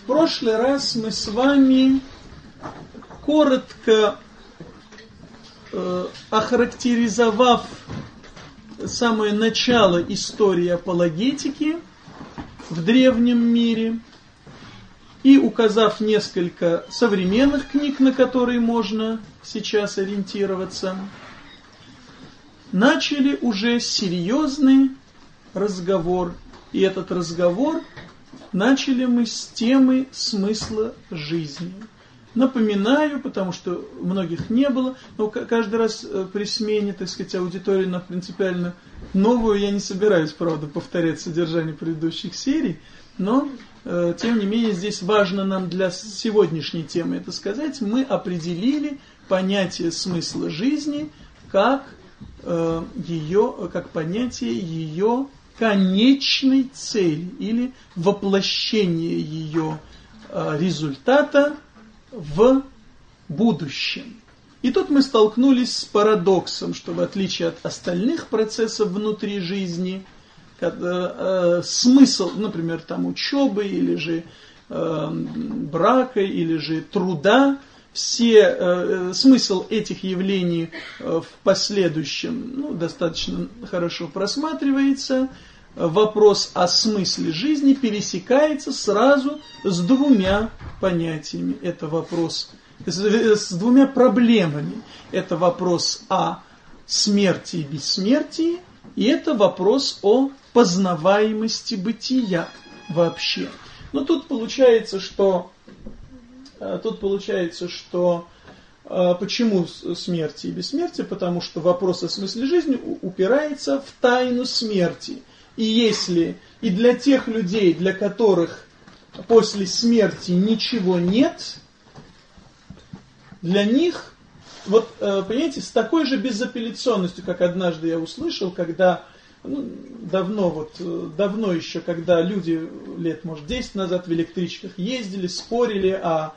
прошлый раз мы с вами коротко охарактеризовав самое начало истории апологетики в древнем мире и указав несколько современных книг, на которые можно сейчас ориентироваться, начали уже серьезный разговор. И этот разговор начали мы с темы смысла жизни. Напоминаю, потому что многих не было, но каждый раз при смене, так сказать, аудитории на принципиально новую я не собираюсь, правда, повторять содержание предыдущих серий, но, тем не менее, здесь важно нам для сегодняшней темы это сказать, мы определили понятие смысла жизни как понятие ее конечной цели или воплощение ее результата в будущем. И тут мы столкнулись с парадоксом, что в отличие от остальных процессов внутри жизни, когда смысл, например, там учебы, или же брака, или же труда, смысл этих явлений в последующем достаточно хорошо просматривается. Вопрос о смысле жизни пересекается сразу с двумя понятиями. Это вопрос с двумя проблемами. Это вопрос о смерти и бессмертии, и это вопрос о познаваемости бытия вообще. Но тут получается, что почему смерти и бессмертие? Потому что вопрос о смысле жизни упирается в тайну смерти. И для тех людей, для которых после смерти ничего нет, для них, понимаете, с такой же безапелляционностью, как однажды я услышал, когда, давно еще, когда люди лет, может, 10 назад в электричках ездили, спорили о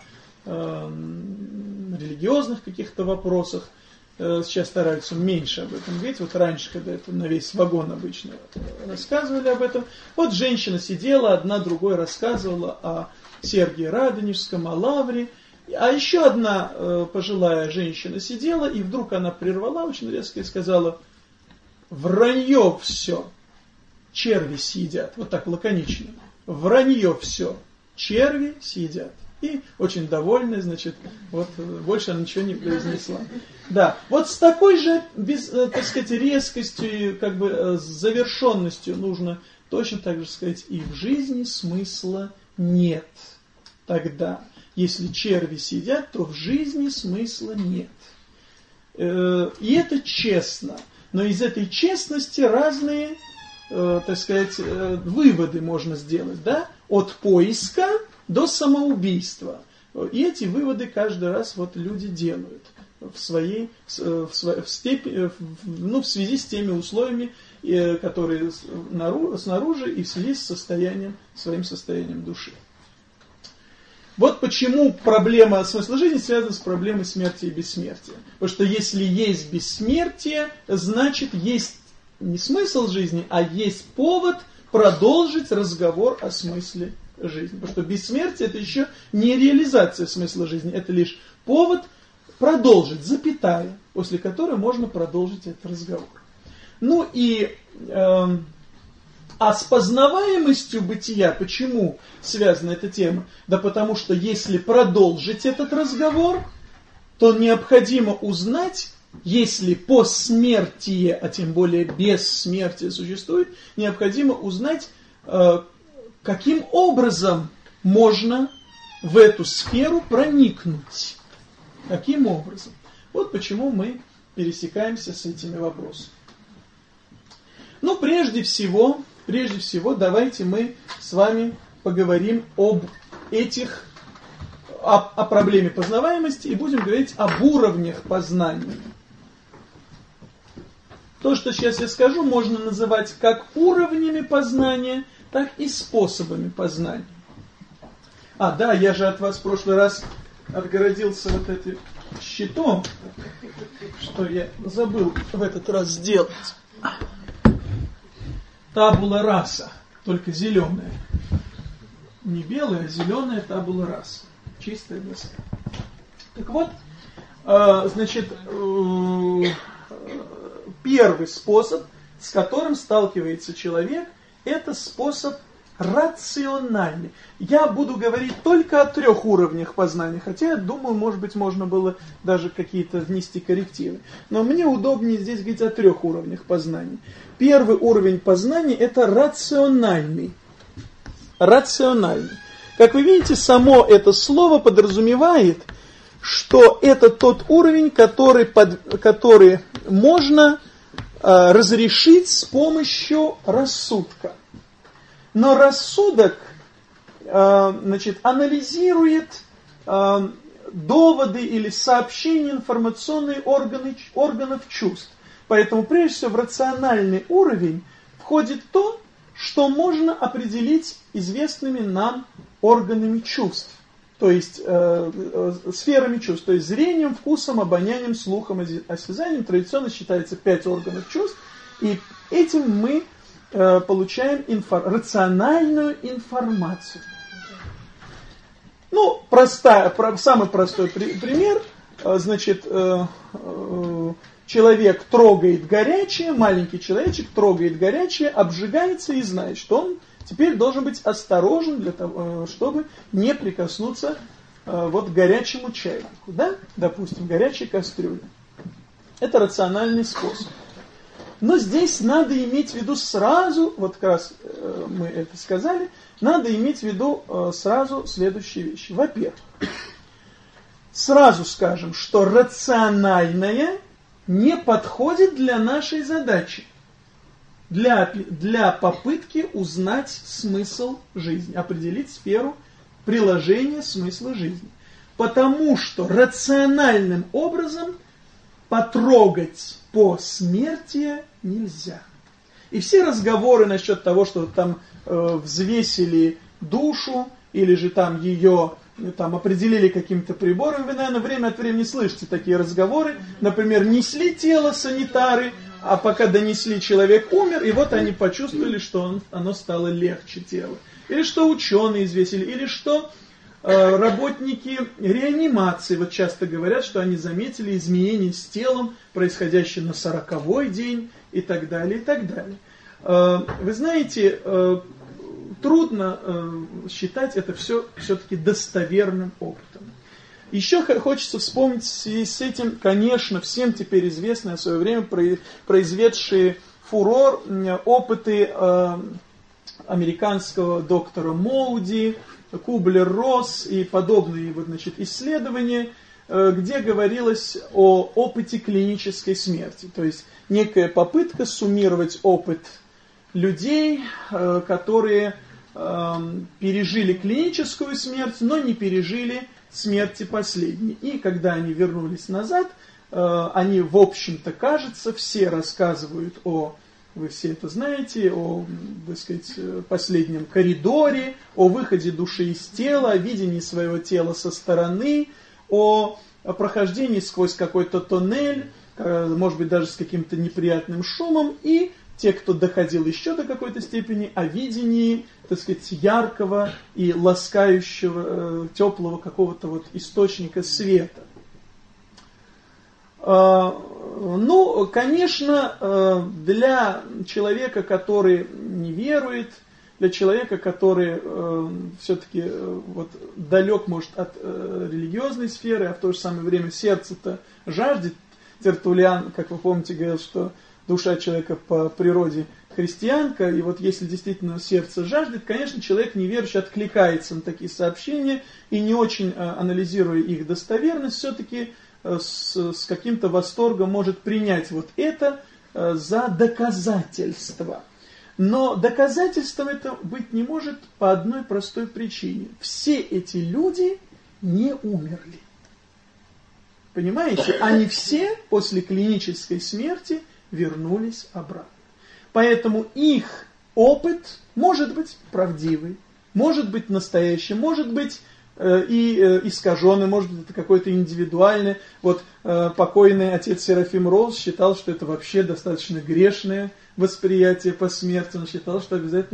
религиозных каких-то вопросах, сейчас стараются меньше об этом говорить. Раньше, когда это на весь вагон обычно рассказывали об этом. Женщина сидела, одна другой рассказывала о Сергии Радонежском, о Лавре. А еще одна пожилая женщина сидела, и вдруг она прервала очень резко и сказала: вранье все, черви съедят. Вот так лаконично. Вранье все, черви съедят. И очень довольная, больше она ничего не произнесла. Да, с такой же, резкостью и завершенностью нужно точно так же сказать: и в жизни смысла нет. Тогда, если черви сидят, то в жизни смысла нет. И это честно. Но из этой честности разные, выводы можно сделать, да? От поиска до самоубийства. И эти выводы каждый раз люди делают в связи с теми условиями, которые снаружи, и в связи с своим состоянием души. Почему проблема смысла жизни связана с проблемой смерти и бессмертия. Потому что если есть бессмертие, значит есть не смысл жизни, а есть повод продолжить разговор о смысле жизни. Потому что бессмертие – это еще не реализация смысла жизни, это лишь повод продолжить, запятая, после которой можно продолжить этот разговор. А с познаваемостью бытия почему связана эта тема? Да потому что если продолжить этот разговор, то необходимо узнать, если посмертие, а тем более бессмертие существует, необходимо узнать, каким образом можно в эту сферу проникнуть. Каким образом? Почему мы пересекаемся с этими вопросами. Прежде всего, давайте мы с вами поговорим о проблеме познаваемости и будем говорить об уровнях познания. То, что сейчас я скажу, можно называть как уровнями познания, так и способами познания. Да, я же от вас в прошлый раз отгородился этим щитом, что я забыл в этот раз сделать. Табула раса, только зеленая. не белая, а зеленая табула раса. Чистая доска. Так вот, значит, первый способ, с которым сталкивается человек, это способ рациональный. Я буду говорить только о 3 уровнях познания, хотя я думаю, может быть, можно было даже какие-то внести коррективы. Но мне удобнее здесь говорить о 3 уровнях познания. Первый уровень познания это рациональный. Рациональный. Как вы видите, само это слово подразумевает, что это тот уровень, который можно разрешить с помощью рассудка. Но рассудок, значит, анализирует доводы или сообщения информационные органов чувств. Поэтому прежде всего в рациональный уровень входит то, что можно определить известными нам органами чувств. То есть сферами чувств. То есть зрением, вкусом, обонянием, слухом, осязанием. Традиционно считается 5 органов чувств. И этим мы получаем рациональную информацию. Ну, самый простой пример. Значит, человек трогает горячее, маленький человечек трогает горячее, обжигается и знает, что он теперь должен быть осторожен для того, чтобы не прикоснуться вот к горячему чайнику, да? Допустим, горячей кастрюле. Это рациональный способ. Но здесь надо иметь в виду сразу, вот как раз мы это сказали, надо иметь в виду сразу следующие вещи. Во-первых, сразу скажем, что рациональное не подходит для нашей задачи, для попытки узнать смысл жизни, определить сферу приложения смысла жизни. Потому что рациональным образом потрогать посмертие нельзя. И все разговоры насчет того, что там взвесили душу, или же там ее там, определили каким-то прибором, вы, наверное, время от времени слышите такие разговоры. Например, несли тело санитары, а пока донесли, человек умер, и вот они почувствовали, что оно стало легче тело. Или что ученые взвесили, или что работники реанимации вот часто говорят, что они заметили изменения с телом, происходящие на 40-й день и так далее, и так далее. Вы знаете, трудно считать это все-таки достоверным опытом. Еще хочется вспомнить в связи с этим, конечно, всем теперь известные в свое время произведшие фурор опыты американского доктора Моуди, Кублер-Росс и подобные вот, значит, исследования, где говорилось о опыте клинической смерти. То есть некая попытка суммировать опыт людей, которые пережили клиническую смерть, но не пережили смерти последней. И когда они вернулись назад, они, в общем-то, кажется, все рассказывают вы все это знаете, о, так сказать, последнем коридоре, о выходе души из тела, о видении своего тела со стороны, о прохождении сквозь какой-то тоннель, может быть, даже с каким-то неприятным шумом, и те, кто доходил еще до какой-то степени, о видении, так сказать, яркого и ласкающего, теплого какого-то вот источника света. Ну, конечно, для человека, который не верует, для человека, который все-таки вот далек, может, от религиозной сферы, а в то же самое время сердце-то жаждет. Тертуллиан, как вы помните, говорил, что душа человека по природе христианка, и вот если действительно сердце жаждет, конечно, человек неверующий откликается на такие сообщения и не очень анализируя их достоверность, все-таки с каким-то восторгом может принять вот это за доказательство. Но доказательством это быть не может по одной простой причине. Все эти люди не умерли. Понимаете? Они все после клинической смерти вернулись обратно. Поэтому их опыт может быть правдивый, может быть настоящий, может быть и искаженный, может быть это какой-то индивидуальный. Вот покойный отец Серафим Роуз считал, что это вообще достаточно грешное восприятие по смерти. Он считал, что обязательно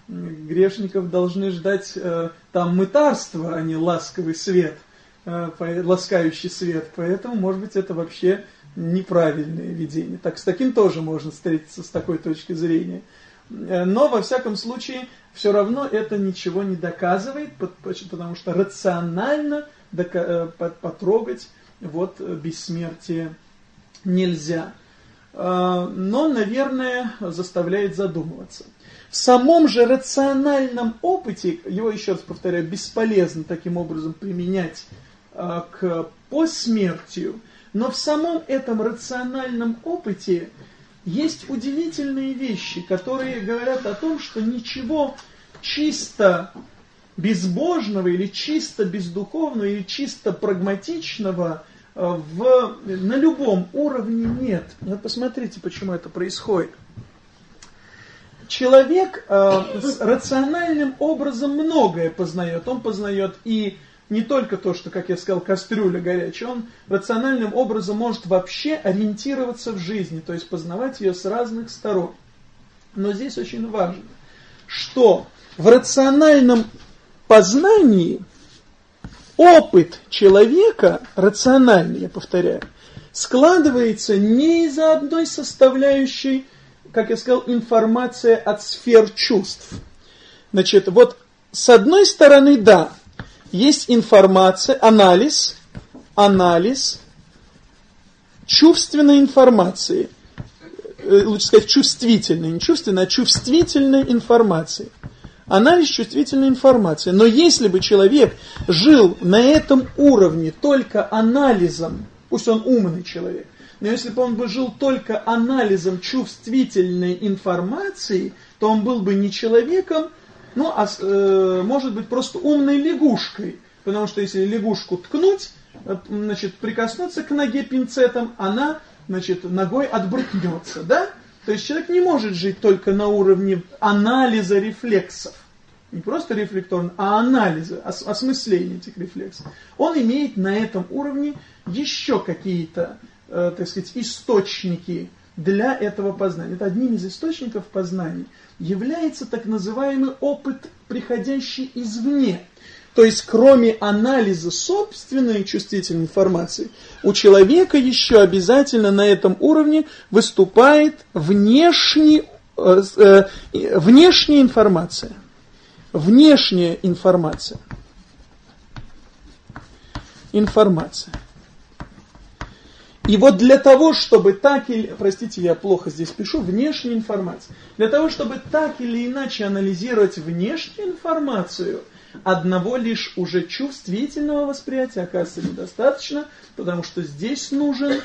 грешников должны ждать там мытарства, а не ласковый свет, ласкающий свет. Поэтому, может быть, это вообще неправильное видение. Так, с таким тоже можно встретиться, с такой точки зрения. Но, во всяком случае, все равно это ничего не доказывает, потому что рационально потрогать вот бессмертие нельзя. Но, наверное, заставляет задумываться. В самом же рациональном опыте, его, еще раз повторяю, бесполезно таким образом применять к посмертию, но в самом этом рациональном опыте есть удивительные вещи, которые говорят о том, что ничего чисто безбожного или чисто бездуховного или чисто прагматичного на любом уровне нет. Вот посмотрите, почему это происходит. Человек рациональным образом многое познает. Он познает и не только то, что, как я сказал, кастрюля горячая, он рациональным образом может вообще ориентироваться в жизни, то есть познавать ее с разных сторон. Но здесь очень важно, что в рациональном познании опыт человека, рациональный, я повторяю, складывается не из одной составляющей, как я сказал, информация от сфер чувств. Значит, вот с одной стороны, да, есть информация, анализ чувственной информации, лучше сказать чувствительной, не чувственной, а чувствительной информации. Анализ чувствительной информации. Но если бы человек жил на этом уровне только анализом, пусть он умный человек, но если бы он бы жил только анализом чувствительной информации, то он был бы не человеком, ну, может быть, просто умной лягушкой. Потому что если лягушку ткнуть, значит, прикоснуться к ноге пинцетом, она, значит, ногой отбрыкнется, да? То есть человек не может жить только на уровне анализа рефлексов. Не просто рефлекторно, а анализа, осмысления этих рефлексов. Он имеет на этом уровне еще какие-то, так сказать, источники для этого познания. Это одним из источников познания является так называемый опыт, приходящий извне. То есть, кроме анализа собственной чувствительной информации, у человека еще обязательно на этом уровне выступает внешняя информация. Внешняя информация. И вот для того, чтобы так или... Простите, я плохо здесь пишу. Внешняя информация. Для того, чтобы так или иначе анализировать внешнюю информацию, одного лишь уже чувствительного восприятия оказывается недостаточно, потому что здесь нужно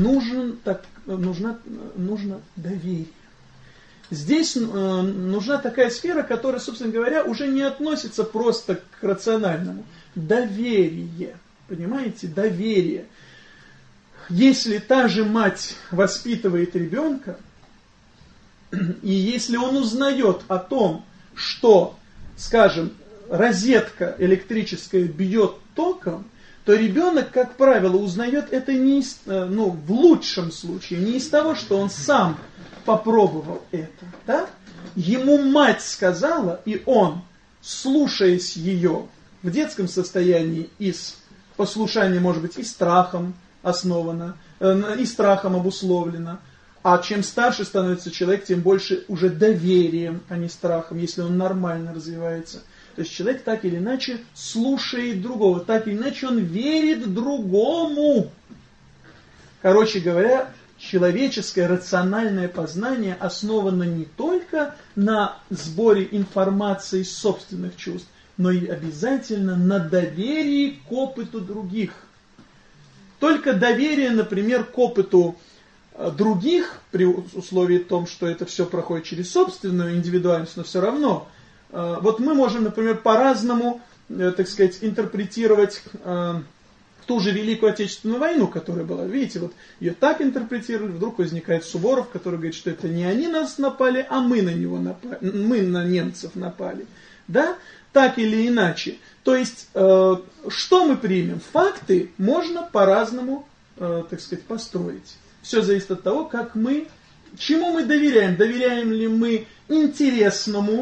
доверие. Здесь нужна такая сфера, которая, собственно говоря, уже не относится просто к рациональному. Доверие. Понимаете? Доверие. Если та же мать воспитывает ребенка, и если он узнает о том, что, скажем, розетка электрическая бьет током, то ребенок, как правило, узнает это не из, в лучшем случае, не из того, что он сам попробовал это. Да? Ему мать сказала, и он, слушаясь ее в детском состоянии, из послушания, может быть, и страхом основано, и страхом обусловлено. А чем старше становится человек, тем больше уже доверием, а не страхом, если он нормально развивается. То есть человек так или иначе слушает другого, так или иначе он верит другому. Короче говоря, человеческое рациональное познание основано не только на сборе информации из собственных чувств, но и обязательно на доверии к опыту других. Только доверие, например, к опыту других, при условии том, что это все проходит через собственную индивидуальность, но все равно. Вот мы можем, например, по-разному, так сказать, интерпретировать ту же Великую Отечественную войну, которая была. Видите, вот ее так интерпретировали, вдруг возникает Суворов, который говорит, что это не они нас напали, а мы на него напали, мы на немцев напали. Да? Так или иначе. То есть, что мы примем? Факты можно по-разному, так сказать, построить. Все зависит от того, как мы, чему мы доверяем. Доверяем ли мы интересному,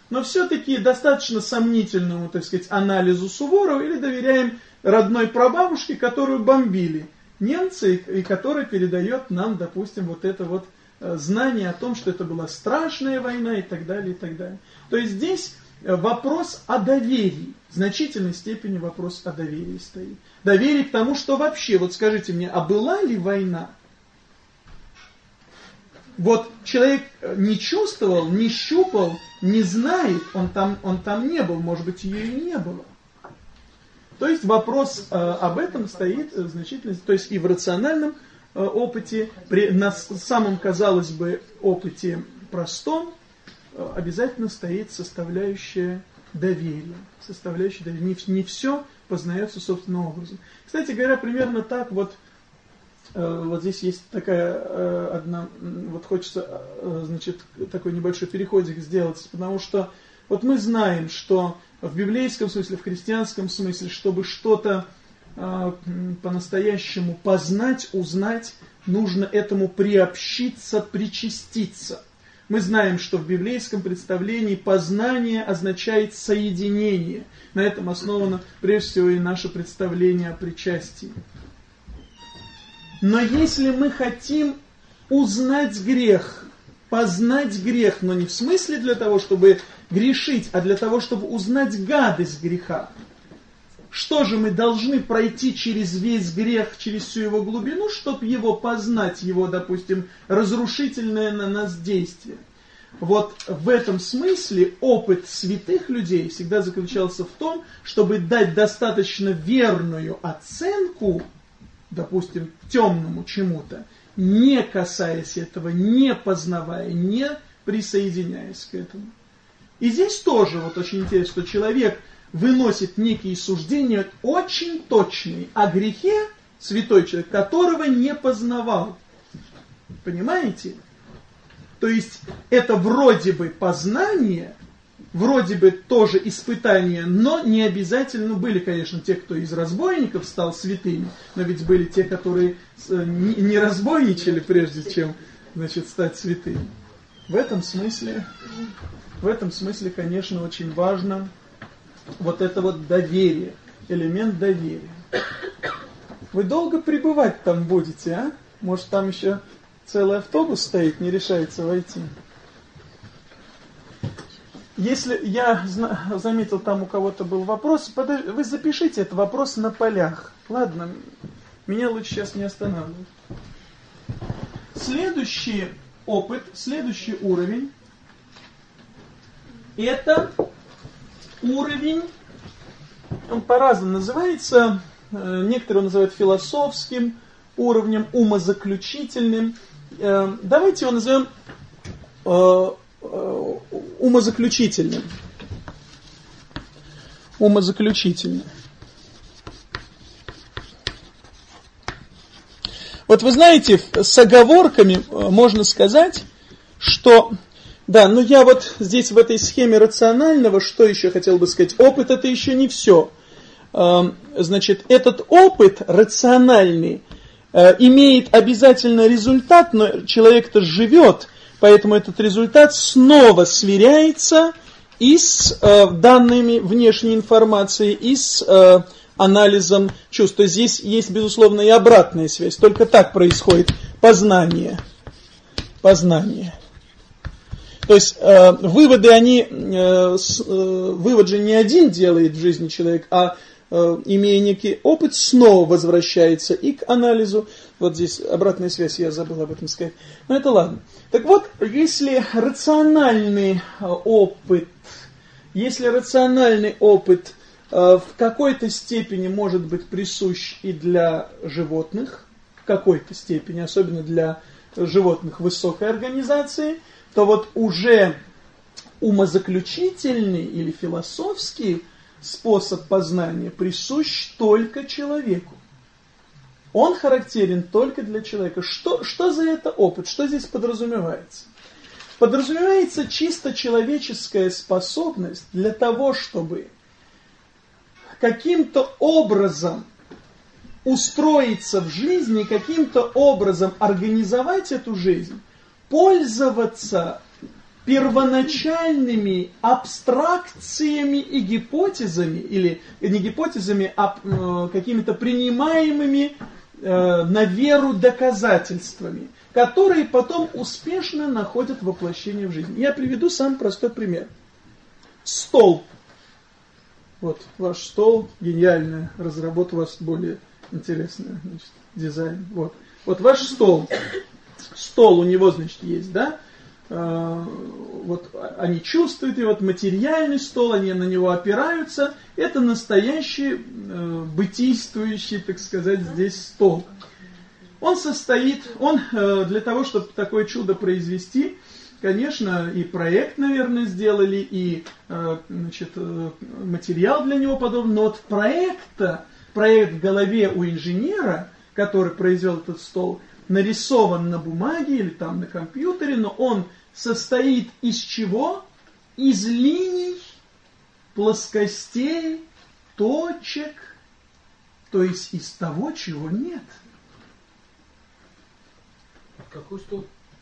но все-таки достаточно сомнительному, так сказать, анализу Суворова, или доверяем родной прабабушке, которую бомбили немцы, и которая передает нам, допустим, вот это вот знание о том, что это была страшная война и так далее, и так далее. То есть здесь вопрос о доверии, в значительной степени вопрос о доверии стоит. Доверие к тому, что вообще, вот скажите мне, а была ли война? Вот человек не чувствовал, не щупал, не знает, он там не был, может быть, ее и не было. То есть вопрос об этом стоит значительно, то есть и в рациональном опыте, на самом, казалось бы, опыте простом, обязательно стоит составляющая доверия. Не все познается собственным образом. Кстати говоря, примерно так вот здесь есть такая одна, вот хочется, значит, такой небольшой переходик сделать, потому что вот мы знаем, что в библейском смысле, в христианском смысле, чтобы что-то по-настоящему познать, узнать, нужно этому приобщиться, причаститься. Мы знаем, что в библейском представлении познание означает соединение. На этом основано прежде всего и наше представление о причастии. Но если мы хотим узнать грех, познать грех, но не в смысле для того, чтобы грешить, а для того, чтобы узнать гадость греха, что же мы должны пройти через весь грех, через всю его глубину, чтобы его познать, его, допустим, разрушительное на нас действие? Вот в этом смысле опыт святых людей всегда заключался в том, чтобы дать достаточно верную оценку, допустим, темному чему-то, не касаясь этого, не познавая, не присоединяясь к этому. И здесь тоже вот очень интересно, что человек выносит некие суждения очень точные о грехе, святой человек, которого не познавал. Понимаете? То есть это вроде бы познание, вроде бы тоже испытание, но не обязательно. Были, конечно, те, кто из разбойников стал святыми, но ведь были те, которые не разбойничали, прежде чем, значит, стать святыми. В этом смысле, конечно, очень важно вот это вот доверие, элемент доверия. Вы долго пребывать там будете, а? Может, там еще целый автобус стоит, не решается войти. Если я заметил, там у кого-то был вопрос, вы запишите этот вопрос на полях. Ладно, меня лучше сейчас не останавливать. Следующий опыт, следующий уровень, это уровень, он по-разному называется, некоторые называют философским уровнем, умозаключительным. Давайте его назовем умозаключительным. Умозаключительным. Вот вы знаете, с оговорками можно сказать, что... Да, но я вот здесь в этой схеме рационального, что еще хотел бы сказать? Опыт — это еще не все. Значит, этот опыт рациональный имеет обязательно результат, но человек-то живет, поэтому этот результат снова сверяется и с данными внешней информации, и с анализом чувств. То есть здесь есть, безусловно, и обратная связь. Только так происходит познание. Познание. То есть выводы, вывод же не один делает в жизни человек, а имея некий опыт, снова возвращается и к анализу. Вот здесь обратная связь, я забыл об этом сказать. Но это ладно. Так вот, если рациональный опыт в какой-то степени может быть присущ и для животных, в какой-то степени, особенно для животных высокой организации, то вот уже умозаключительный или философский способ познания присущ только человеку. Он характерен только для человека. Что за это опыт? Что здесь подразумевается? Подразумевается чисто человеческая способность для того, чтобы каким-то образом устроиться в жизни, каким-то образом организовать эту жизнь, пользоваться первоначальными абстракциями и гипотезами, или не гипотезами, а какими-то принимаемыми на веру доказательствами, которые потом успешно находят воплощение в жизнь. Я приведу самый простой пример. Стол. Вот ваш стол, гениальная разработка, у вас более интересный, значит, дизайн. Вот ваш стол. Стол у него, значит, есть, да? Вот они чувствуют, и вот материальный стол, они на него опираются. Это настоящий бытийствующий, так сказать, здесь стол. Он для того, чтобы такое чудо произвести, конечно, и проект, наверное, сделали, и значит, материал для него подобный. Но вот проект в голове у инженера, который произвел этот стол, нарисован на бумаге или там на компьютере, но он состоит из чего? Из линий, плоскостей, точек, то есть из того, чего нет. Какой стол?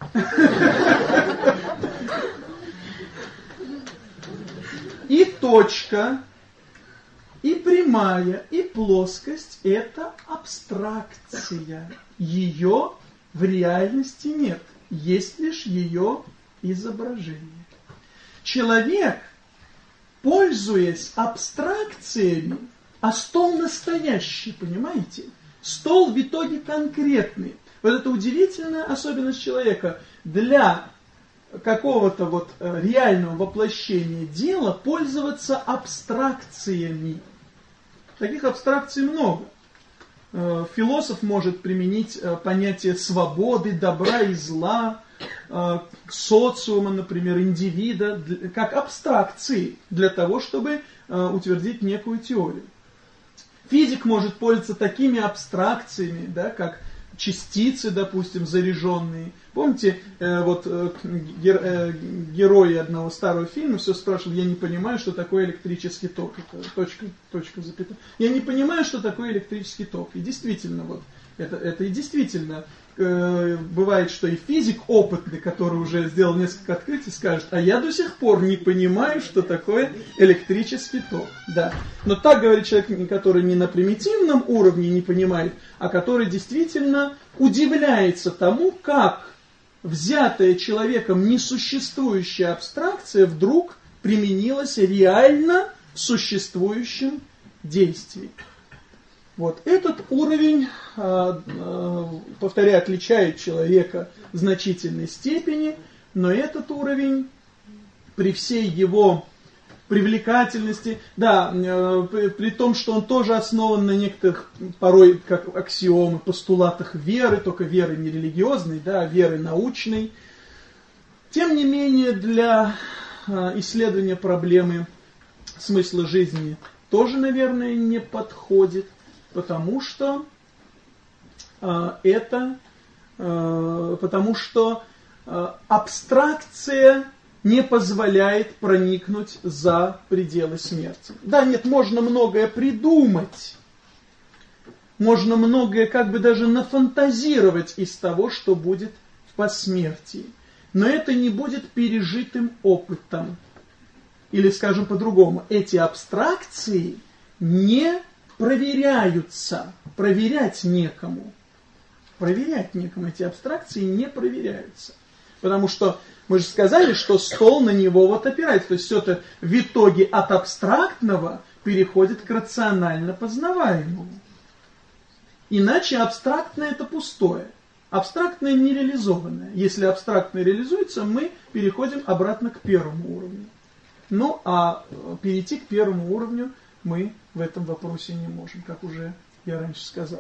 И точка, и прямая, и плоскость – это абстракция. Ее в реальности нет. Есть лишь ее изображение. Человек, пользуясь абстракциями, а стол настоящий, понимаете? Стол в итоге конкретный. Вот это удивительная особенность человека. Для какого-то вот реального воплощения дела пользоваться абстракциями. Таких абстракций много. Философ может применить понятие свободы, добра и зла, социума, например, индивида, как абстракции для того, чтобы утвердить некую теорию. Физик может пользоваться такими абстракциями, да, как частицы, допустим, заряженные. Помните, герои одного старого фильма все спрашивают: я не понимаю, что такое электрический ток. Это точка, запятая. Я не понимаю, что такое электрический ток. И действительно, вот, это и действительно бывает, что и физик опытный, который уже сделал несколько открытий, скажет: а я до сих пор не понимаю, что такое электрический ток. Да. Но так говорит человек, который не на примитивном уровне не понимает, а который действительно удивляется тому, как взятая человеком несуществующая абстракция вдруг применилась реально в существующем действии. Вот этот уровень, повторяю, отличает человека в значительной степени, но этот уровень при всей его привлекательности, да, при том, что он тоже основан на некоторых, порой как аксиомы, постулатах веры, только веры не религиозной, да, а веры научной. Тем не менее, для исследования проблемы смысла жизни тоже, наверное, не подходит, потому что абстракция не позволяет проникнуть за пределы смерти. Да, нет, можно многое придумать, можно многое как бы даже нафантазировать из того, что будет в посмертии, но это не будет пережитым опытом. Или, скажем по-другому, эти абстракции не проверяются, проверять некому. Проверять некому, эти абстракции не проверяются. Потому что мы же сказали, что стол на него вот опирается. То есть все это в итоге от абстрактного переходит к рационально познаваемому. Иначе абстрактное это пустое. Абстрактное нереализованное. Если абстрактное реализуется, мы переходим обратно к первому уровню. Ну а перейти к первому уровню мы в этом вопросе не можем, как уже я раньше сказал.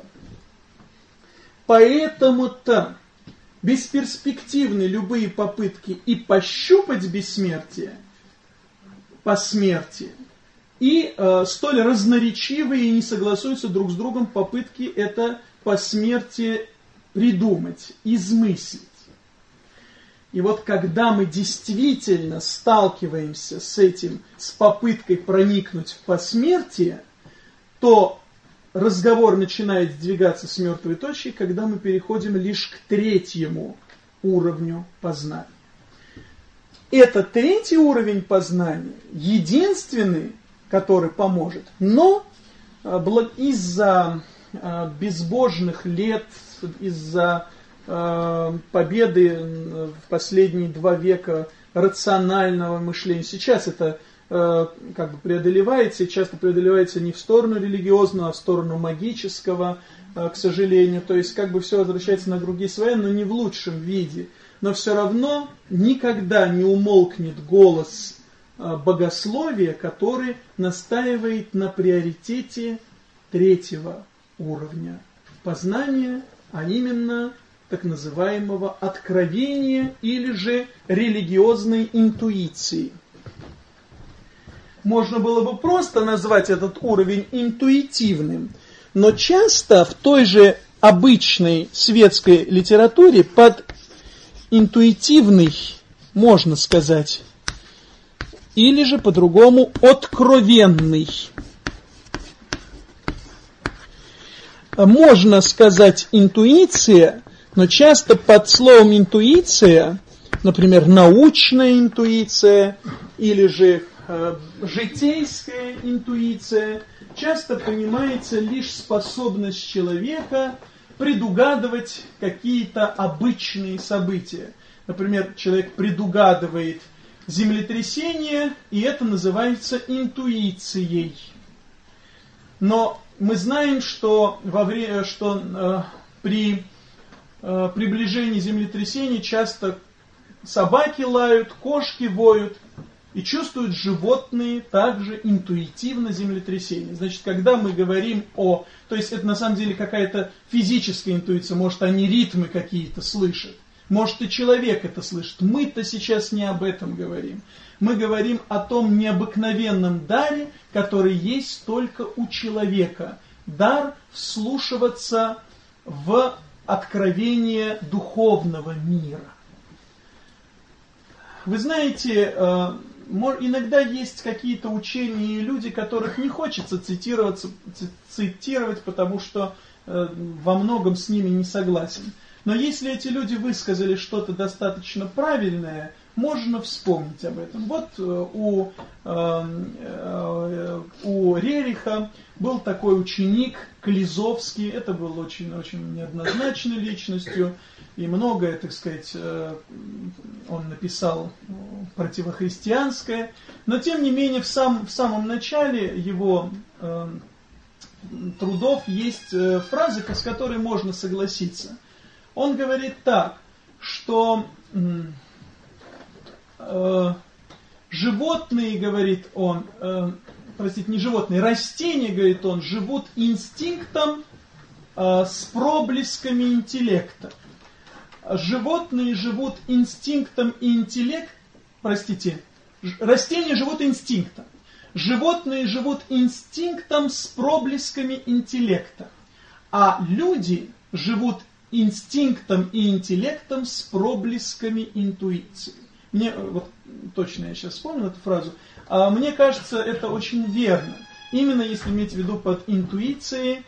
Поэтому-то бесперспективны любые попытки и пощупать бессмертие, посмертие, и столь разноречивые и не согласуются друг с другом попытки это посмертие придумать, измыслить. И вот когда мы действительно сталкиваемся с этим, с попыткой проникнуть в посмертие, то разговор начинает сдвигаться с мертвой точки, когда мы переходим лишь к третьему уровню познания. это третий уровень познания, единственный, который поможет, но из-за безбожных лет, из-за победы в последние 2 века рационального мышления, сейчас это как бы преодолевается, и часто преодолевается не в сторону религиозного, а в сторону магического, к сожалению. То есть как бы все возвращается на круги своя, но не в лучшем виде. Но все равно никогда не умолкнет голос богословия, который настаивает на приоритете 3-го уровня познания, а именно так называемого откровения или же религиозной интуиции. Можно было бы просто назвать этот уровень интуитивным, но часто в той же обычной светской литературе под интуитивный можно сказать, или же по-другому откровенный. Можно сказать интуиция, но часто под словом интуиция, например, научная интуиция или же житейская интуиция, часто понимается лишь способность человека предугадывать какие-то обычные события. Например, человек предугадывает землетрясение, и это называется интуицией. Но мы знаем, что при приближении землетрясения часто собаки лают, кошки воют, и чувствуют животные также интуитивно землетрясение. Значит, когда мы говорим о... То есть это на самом деле какая-то физическая интуиция, может они ритмы какие-то слышат, может и человек это слышит. Мы-то сейчас не об этом говорим. Мы говорим о том необыкновенном даре, который есть только у человека. Дар вслушиваться в откровение духовного мира. Вы знаете, иногда есть какие-то учения и люди, которых не хочется цитировать, потому что во многом с ними не согласен. Но если эти люди высказали что-то достаточно правильное, можно вспомнить об этом. Вот у Рериха был такой ученик Клизовский, это был очень неоднозначной личностью, и многое, так сказать, он написал противохристианское, но тем не менее в самом начале его трудов есть фраза, с которой можно согласиться. Он говорит так, что животные, говорит он, не животные, растения, говорит он, живут инстинктом с проблесками интеллекта. Животные живут инстинктом и интеллект, растения живут инстинктом. Животные живут инстинктом с проблесками интеллекта. А люди живут инстинктом и интеллектом с проблесками интуиции. Мне, вот точно я сейчас вспомнил эту фразу, мне кажется, это очень верно. Именно если иметь в виду под интуицией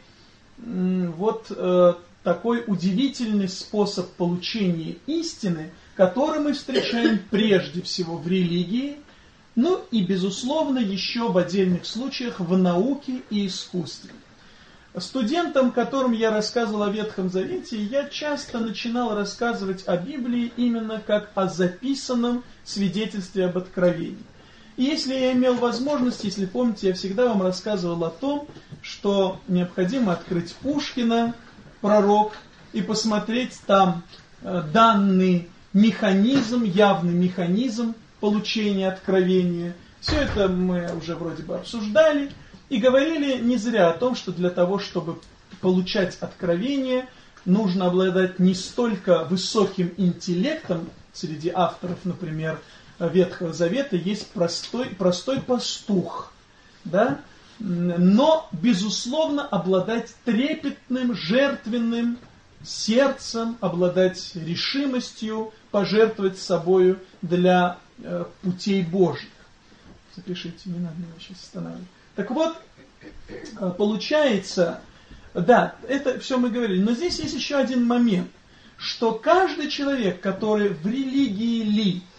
такой удивительный способ получения истины, который мы встречаем прежде всего в религии, ну и, безусловно, еще в отдельных случаях в науке и искусстве. Студентам, которым я рассказывал о Ветхом Завете, я часто начинал рассказывать о Библии именно как о записанном свидетельстве об откровении. И если я имел возможность, если помните, я всегда вам рассказывал о том, что необходимо открыть Пушкина, «Пророк», и посмотреть там данный механизм, явный механизм получения откровения. Все это мы уже вроде бы обсуждали. И говорили не зря о том, что для того, чтобы получать откровение, нужно обладать не столько высоким интеллектом. Среди авторов, например, Ветхого Завета есть простой пастух, да? Но, безусловно, обладать трепетным, жертвенным сердцем, обладать решимостью, пожертвовать собою для путей Божьих. Запишите, не надо меня сейчас останавливать. Так вот, получается, да, это все мы говорили, но здесь есть еще один момент, что каждый человек, который в религии ли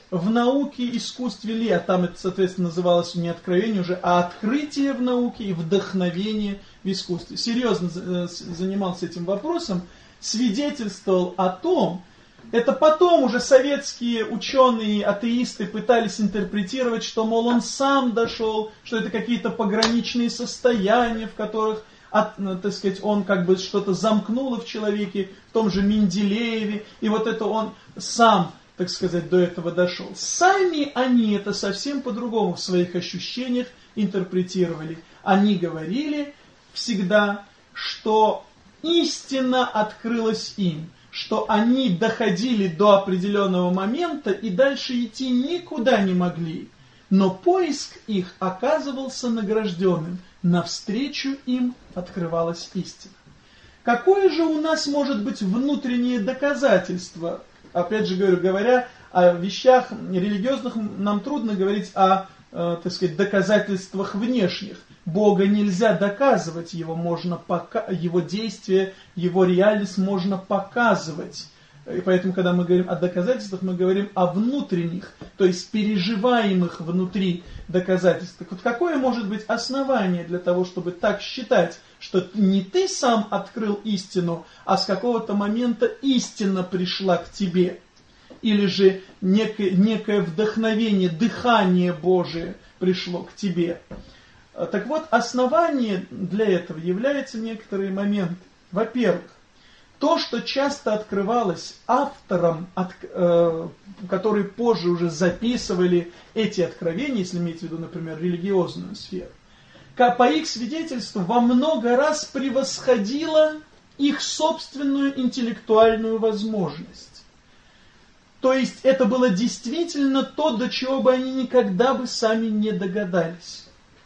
в науке, искусстве ли, а там это, соответственно, называлось не откровение уже, а открытие в науке и вдохновение в искусстве. Серьезно занимался этим вопросом, свидетельствовал о том, это потом уже советские ученые, атеисты пытались интерпретировать, что, мол, он сам дошел, что это какие-то пограничные состояния, в которых, так сказать, он как бы что-то замкнуло в человеке, в том же Менделееве, и вот это он сам, так сказать, до этого дошел. Сами они это совсем по-другому в своих ощущениях интерпретировали. Они говорили всегда, что истина открылась им, что они доходили до определенного момента и дальше идти никуда не могли. Но поиск их оказывался награжденным, навстречу им открывалась истина. Какое же у нас может быть внутреннее доказательство? Опять же говоря о вещах религиозных, нам трудно говорить о, так сказать, доказательствах внешних. Бога нельзя доказывать, его действия, его реальность можно показывать. И поэтому, когда мы говорим о доказательствах, мы говорим о внутренних, то есть переживаемых внутри доказательствах. Вот какое может быть основание для того, чтобы так считать, что не ты сам открыл истину, а с какого-то момента истина пришла к тебе? Или же некое вдохновение, дыхание Божие пришло к тебе? Так вот, основание для этого являются некоторые моменты. Во-первых, то, что часто открывалось авторам, которые позже уже записывали эти откровения, если иметь в виду, например, религиозную сферу, по их свидетельству во много раз превосходило их собственную интеллектуальную возможность. То есть это было действительно то, до чего бы они никогда бы сами не догадались.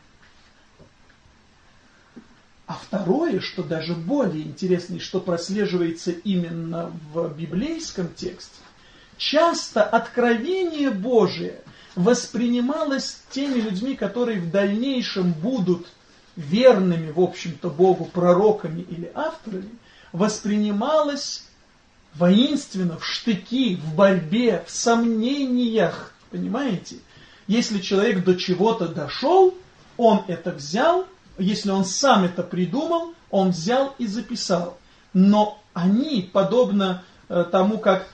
А второе, что даже более интересно, и что прослеживается именно в библейском тексте, часто откровение Божие воспринималось теми людьми, которые в дальнейшем будут верными, в общем-то, Богу, пророками или авторами, воспринималось воинственно, в штыки, в борьбе, в сомнениях, понимаете? Если человек до чего-то дошел, он это взял, если он сам это придумал, он взял и записал. Но они, подобно тому, как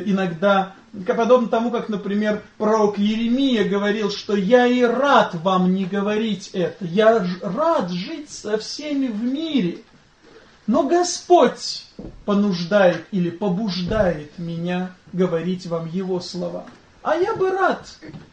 например, пророк Иеремия говорил, что я и рад вам не говорить это, я рад жить со всеми в мире, но Господь понуждает или побуждает меня говорить вам Его слова. А я бы рад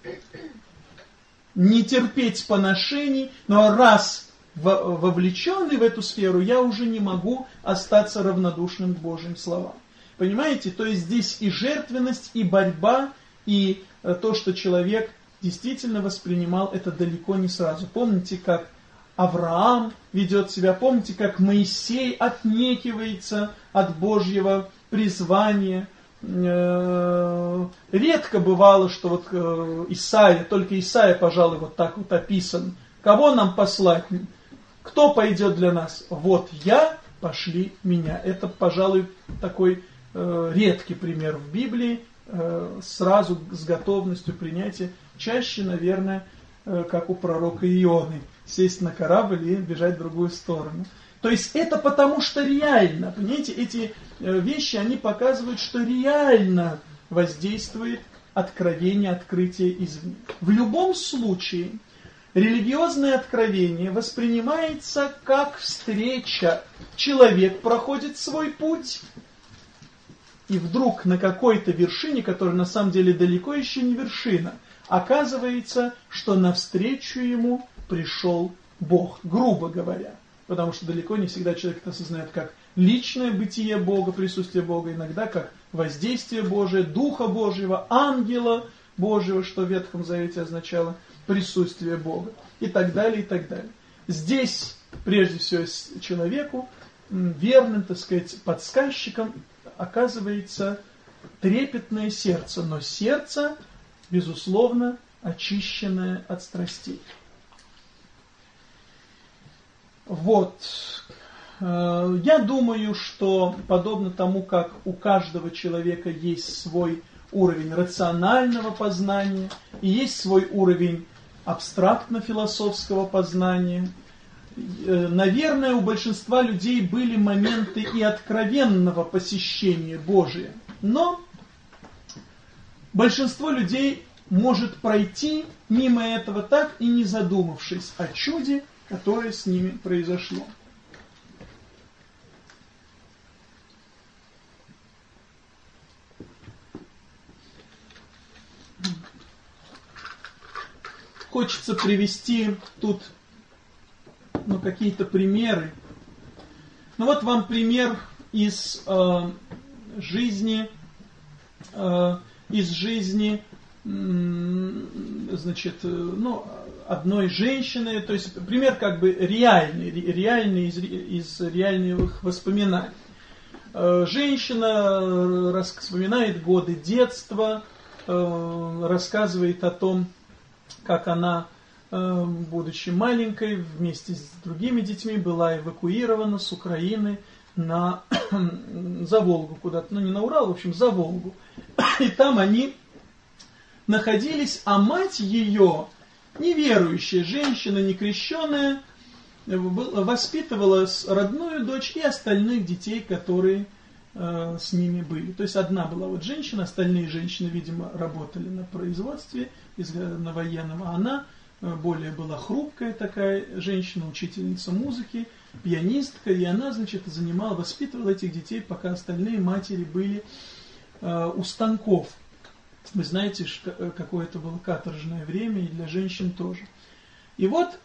не терпеть поношений, но раз вовлеченный в эту сферу, я уже не могу остаться равнодушным к Божьим словам. Понимаете? То есть здесь и жертвенность, и борьба, и то, что человек действительно воспринимал это далеко не сразу. Помните, как Авраам ведет себя, помните, как Моисей отнекивается от Божьего призвания. Редко бывало, что вот Исаия, только Исаия, пожалуй, вот так вот описан. Кого нам послать? Кто пойдет для нас? Вот я, пошли меня. Это, пожалуй, такой редкий пример в Библии, сразу с готовностью принятия. Чаще, наверное, как у пророка Ионы, сесть на корабль и бежать в другую сторону. То есть это потому что реально, понимаете, эти вещи, они показывают, что реально воздействует откровение, открытие извне. В любом случае, религиозное откровение воспринимается как встреча. Человек проходит свой путь, и вдруг на какой-то вершине, которая на самом деле далеко еще не вершина, оказывается, что навстречу ему пришел Бог, грубо говоря. Потому что далеко не всегда человек это осознает как личное бытие Бога, присутствие Бога, иногда как воздействие Божие, Духа Божьего, ангела Божьего, что в Ветхом Завете означало присутствие Бога, и так далее, и так далее. Здесь, прежде всего, человеку, верным, так сказать, подсказчиком, оказывается трепетное сердце, но сердце, безусловно, очищенное от страстей. Вот. Я думаю, что подобно тому, как у каждого человека есть свой уровень рационального познания, и есть свой уровень абстрактно-философского познания. Наверное, у большинства людей были моменты и откровенного посещения Божия, но большинство людей может пройти мимо этого так и не задумавшись о чуде, которое с ними произошло. Хочется привести тут какие-то примеры. Вот вам пример из жизни, одной женщины, то есть пример как бы реальный из реальных воспоминаний. Женщина вспоминает годы детства, рассказывает о том, как она, будучи маленькой, вместе с другими детьми была эвакуирована с Украины за Волгу куда-то, не на Урал, в общем, за Волгу. И там они находились, а мать ее, неверующая женщина, некрещенная, воспитывала родную дочь и остальных детей, которые с ними были. То есть одна была женщина, остальные женщины, видимо, работали на производстве, на военном, а она более была хрупкая такая женщина, учительница музыки, пианистка, и она, воспитывала этих детей, пока остальные матери были у станков. Вы знаете, какое это было каторжное время, и для женщин тоже. И вот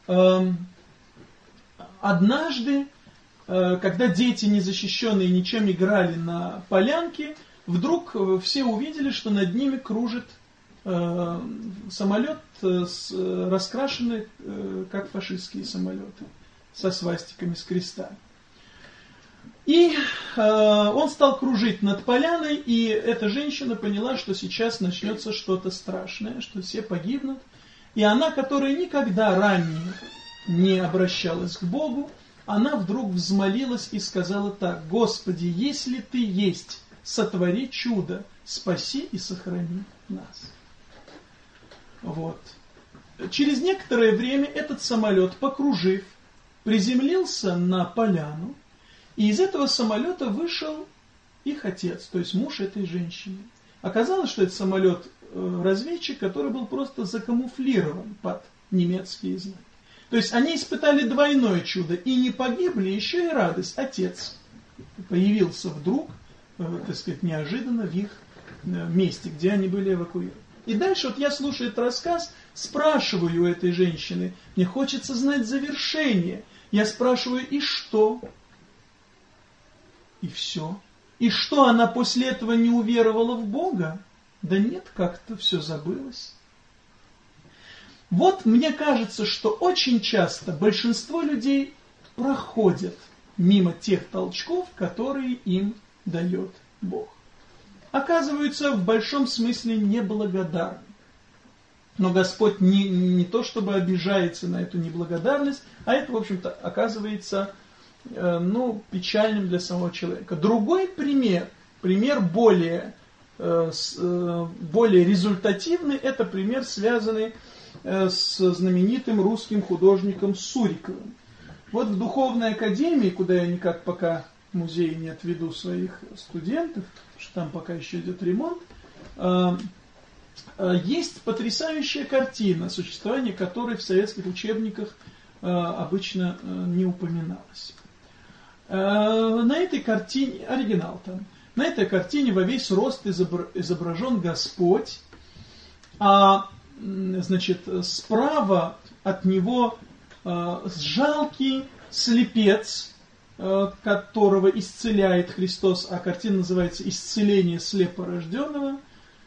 однажды, когда дети, незащищенные ничем, играли на полянке, вдруг все увидели, что над ними кружит самолет, раскрашенный, как фашистские самолеты, со свастиками, с крестами. И он стал кружить над поляной, и эта женщина поняла, что сейчас начнется что-то страшное, что все погибнут. И она, которая никогда ранее не обращалась к Богу, она вдруг взмолилась и сказала так: «Господи, если Ты есть, сотвори чудо, спаси и сохрани нас». Вот. Через некоторое время этот самолет, покружив, приземлился на поляну, и из этого самолета вышел их отец, то есть муж этой женщины. Оказалось, что это самолет-разведчик, который был просто закамуфлирован под немецкие знаки. То есть они испытали двойное чудо, и не погибли, еще и радость. Отец появился вдруг, неожиданно в их месте, где они были эвакуированы. И дальше я слушаю этот рассказ, спрашиваю у этой женщины, мне хочется знать завершение. Я спрашиваю, и что? И все. И что, она после этого не уверовала в Бога? Да нет, как-то все забылось. Вот мне кажется, что очень часто большинство людей проходят мимо тех толчков, которые им дает Бог. Оказываются в большом смысле неблагодарны. Но Господь не то чтобы обижается на эту неблагодарность, а это, в общем-то, оказывается печальным для самого человека. Другой пример более результативный, это пример, связанный с знаменитым русским художником Суриковым. Вот в Духовной Академии, куда я никак пока в музей не отведу своих студентов, потому что там пока еще идет ремонт, есть потрясающая картина, существование которой в советских учебниках обычно не упоминалось. На этой картине, оригинал там, на этой картине во весь рост изображен Господь, а справа от него жалкий слепец, которого исцеляет Христос, а картина называется «Исцеление слепорожденного».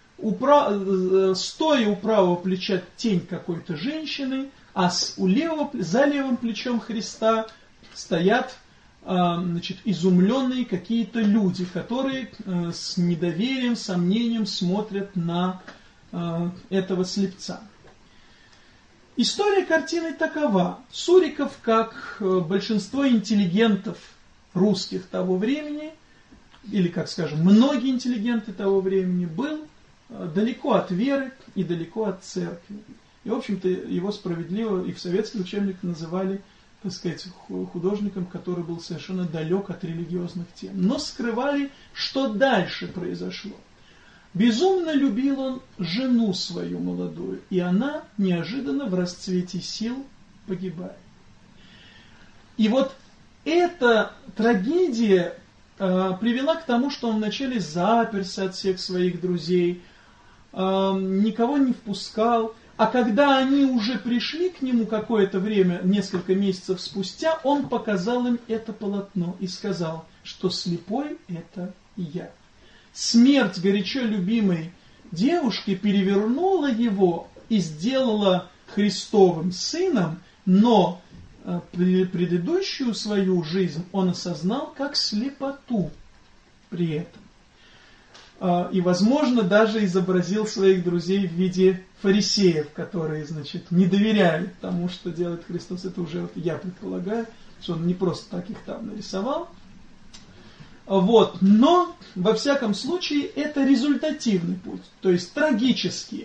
Стоя у правого плеча тень какой-то женщины, а за левым плечом Христа стоят изумленные какие-то люди, которые с недоверием, сомнением смотрят на этого слепца. История картины такова. Суриков, как большинство интеллигентов русских того времени, или, как скажем, многие интеллигенты того времени, был далеко от веры и далеко от церкви. И, в общем-то, его справедливо и в советских учебниках называли, так сказать, художником, который был совершенно далек от религиозных тем. Но скрывали, что дальше произошло. Безумно любил он жену свою молодую, и она неожиданно в расцвете сил погибает. И вот эта трагедия привела к тому, что он вначале заперся от всех своих друзей, никого не впускал, а когда они уже пришли к нему какое-то время, несколько месяцев спустя, он показал им это полотно и сказал, что слепой – это я. Смерть горячо любимой девушки перевернула его и сделала Христовым сыном, но предыдущую свою жизнь он осознал как слепоту при этом. И, возможно, даже изобразил своих друзей в виде фарисеев, которые, значит, не доверяли тому, что делает Христос. Это уже вот я предполагаю, что он не просто так их там нарисовал. Вот. Но, во всяком случае, это результативный путь, то есть трагический,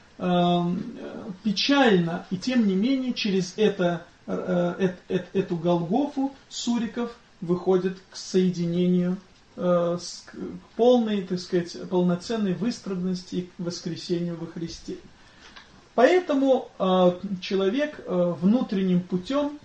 печально, и тем не менее через эту Голгофу Суриков выходит к соединению, к полной, так сказать, полноценной выстраданности и к воскресению во Христе. Поэтому человек внутренним путем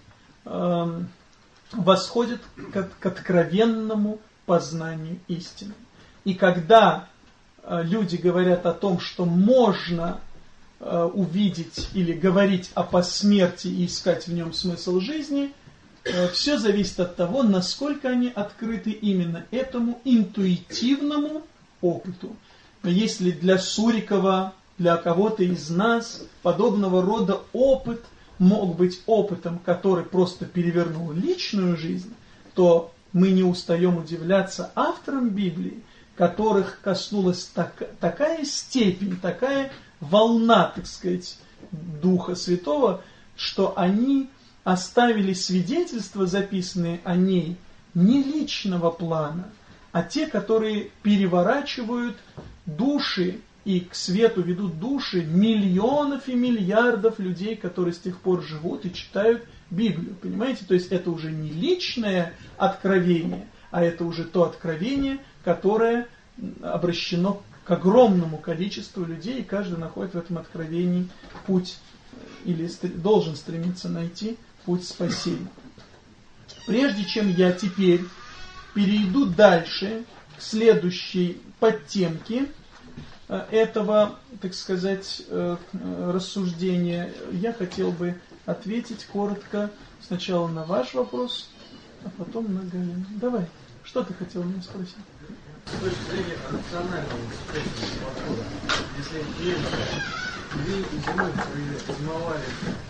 восходит к откровенному познанию истины. И когда люди говорят о том, что можно увидеть или говорить о посмертии и искать в нем смысл жизни, все зависит от того, насколько они открыты именно этому интуитивному опыту. Но если для Сурикова, для кого-то из нас подобного рода опыт мог быть опытом, который просто перевернул личную жизнь, то мы не устаем удивляться авторам Библии, которых коснулась такая степень, такая волна, так сказать, Духа Святого, что они оставили свидетельства, записанные о ней, не личного плана, а те, которые переворачивают души и к свету ведут души миллионов и миллиардов людей, которые с тех пор живут и читают Библию. Понимаете? То есть это уже не личное откровение, а это уже то откровение, которое обращено к огромному количеству людей, и каждый находит в этом откровении путь, или должен стремиться найти путь спасения. Прежде чем я теперь перейду дальше к следующей подтемке этого, так сказать, рассуждения, я хотел бы ответить коротко сначала на ваш вопрос, а потом на Галину. Давай, что ты хотел меня спросить? С точки зрения рационального подхода, если две зимы зимовали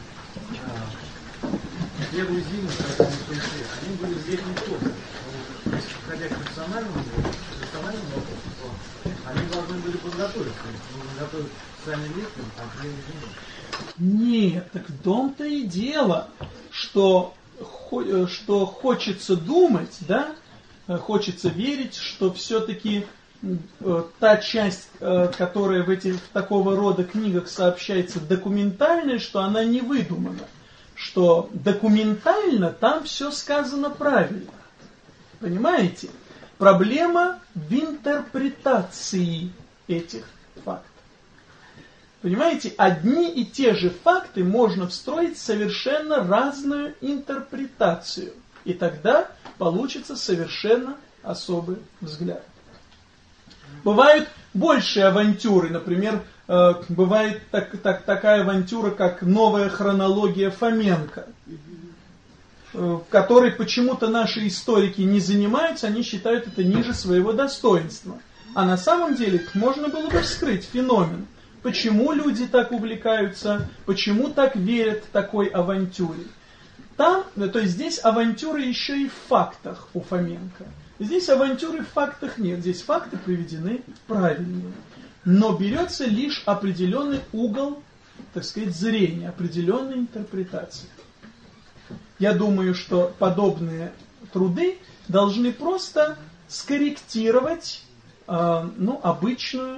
первую зиму, когда они пришли, они были в летнем токе. Если входя к рациональному вопросу, они должны были подготовиться. Нужно готовить сами летом, а две зимы. Нет, так в том-то и дело, что хочется думать, да, хочется верить, что все-таки та часть, которая в такого рода книгах сообщается документальной, что она не выдумана, что документально там все сказано правильно. Понимаете? Проблема в интерпретации этих фактов. Понимаете, одни и те же факты можно встроить в совершенно разную интерпретацию. И тогда получится совершенно особый взгляд. Бывают большие авантюры, например, бывает такая авантюра, как новая хронология Фоменко, которой почему-то наши историки не занимаются, они считают это ниже своего достоинства. А на самом деле можно было бы вскрыть феномен. Почему люди так увлекаются, почему так верят такой авантюре. То есть здесь авантюры еще и в фактах у Фоменко. Здесь авантюры в фактах нет, здесь факты приведены правильные. Но берется лишь определенный угол, так сказать, зрения, определенная интерпретация. Я думаю, что подобные труды должны просто скорректировать обычную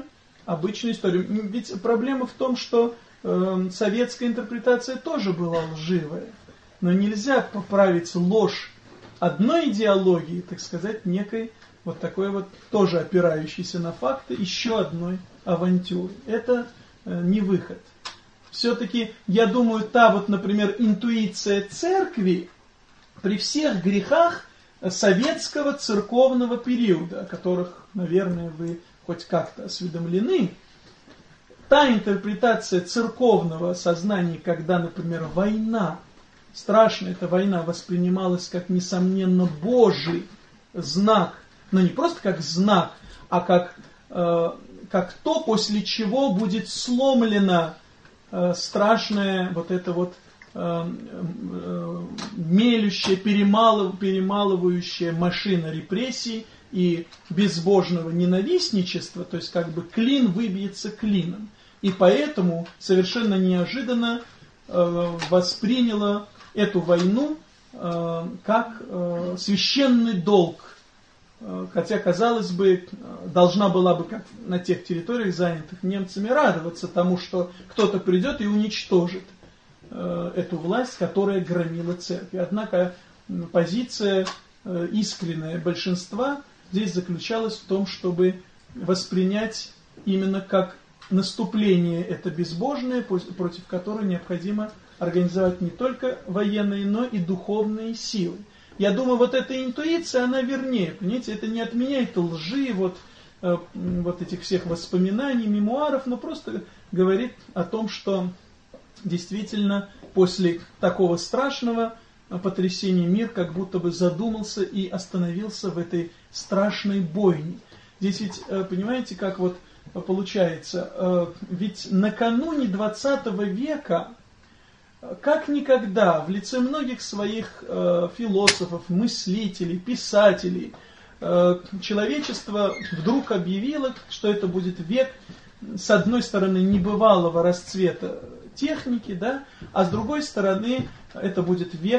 обычную историю. Ведь проблема в том, что советская интерпретация тоже была лживая. Но нельзя поправить ложь одной идеологии, так сказать, некой вот такой вот, тоже опирающейся на факты, еще одной авантюры. Это не выход. Все-таки, я думаю, та вот, например, интуиция церкви при всех грехах советского церковного периода, о которых, наверное, вы хоть как-то осведомлены, та интерпретация церковного сознания, когда, например, война, страшная эта война воспринималась как, несомненно, Божий знак, но не просто как знак, а как то, после чего будет сломлена страшная вот эта вот мелющая, перемалывающая машина репрессий и безбожного ненавистничества, то есть как бы клин выбьется клином. И поэтому совершенно неожиданно восприняла эту войну как священный долг. Хотя, казалось бы, должна была бы, как на тех территориях, занятых немцами, радоваться тому, что кто-то придет и уничтожит эту власть, которая громила церковь. Однако позиция искренняя большинства здесь заключалась в том, чтобы воспринять именно как наступление это безбожное, против которого необходимо организовать не только военные, но и духовные силы. Я думаю, вот эта интуиция, она вернее, понимаете, это не отменяет лжи, вот этих всех воспоминаний, мемуаров, но просто говорит о том, что действительно после такого страшного потрясения мир как будто бы задумался и остановился в этой страшной бойне. Здесь ведь, понимаете, как вот получается, ведь накануне 20 века как никогда в лице многих своих философов, мыслителей, писателей человечество вдруг объявило, что это будет век, с одной стороны, небывалого расцвета техники, да, а с другой стороны, это будет век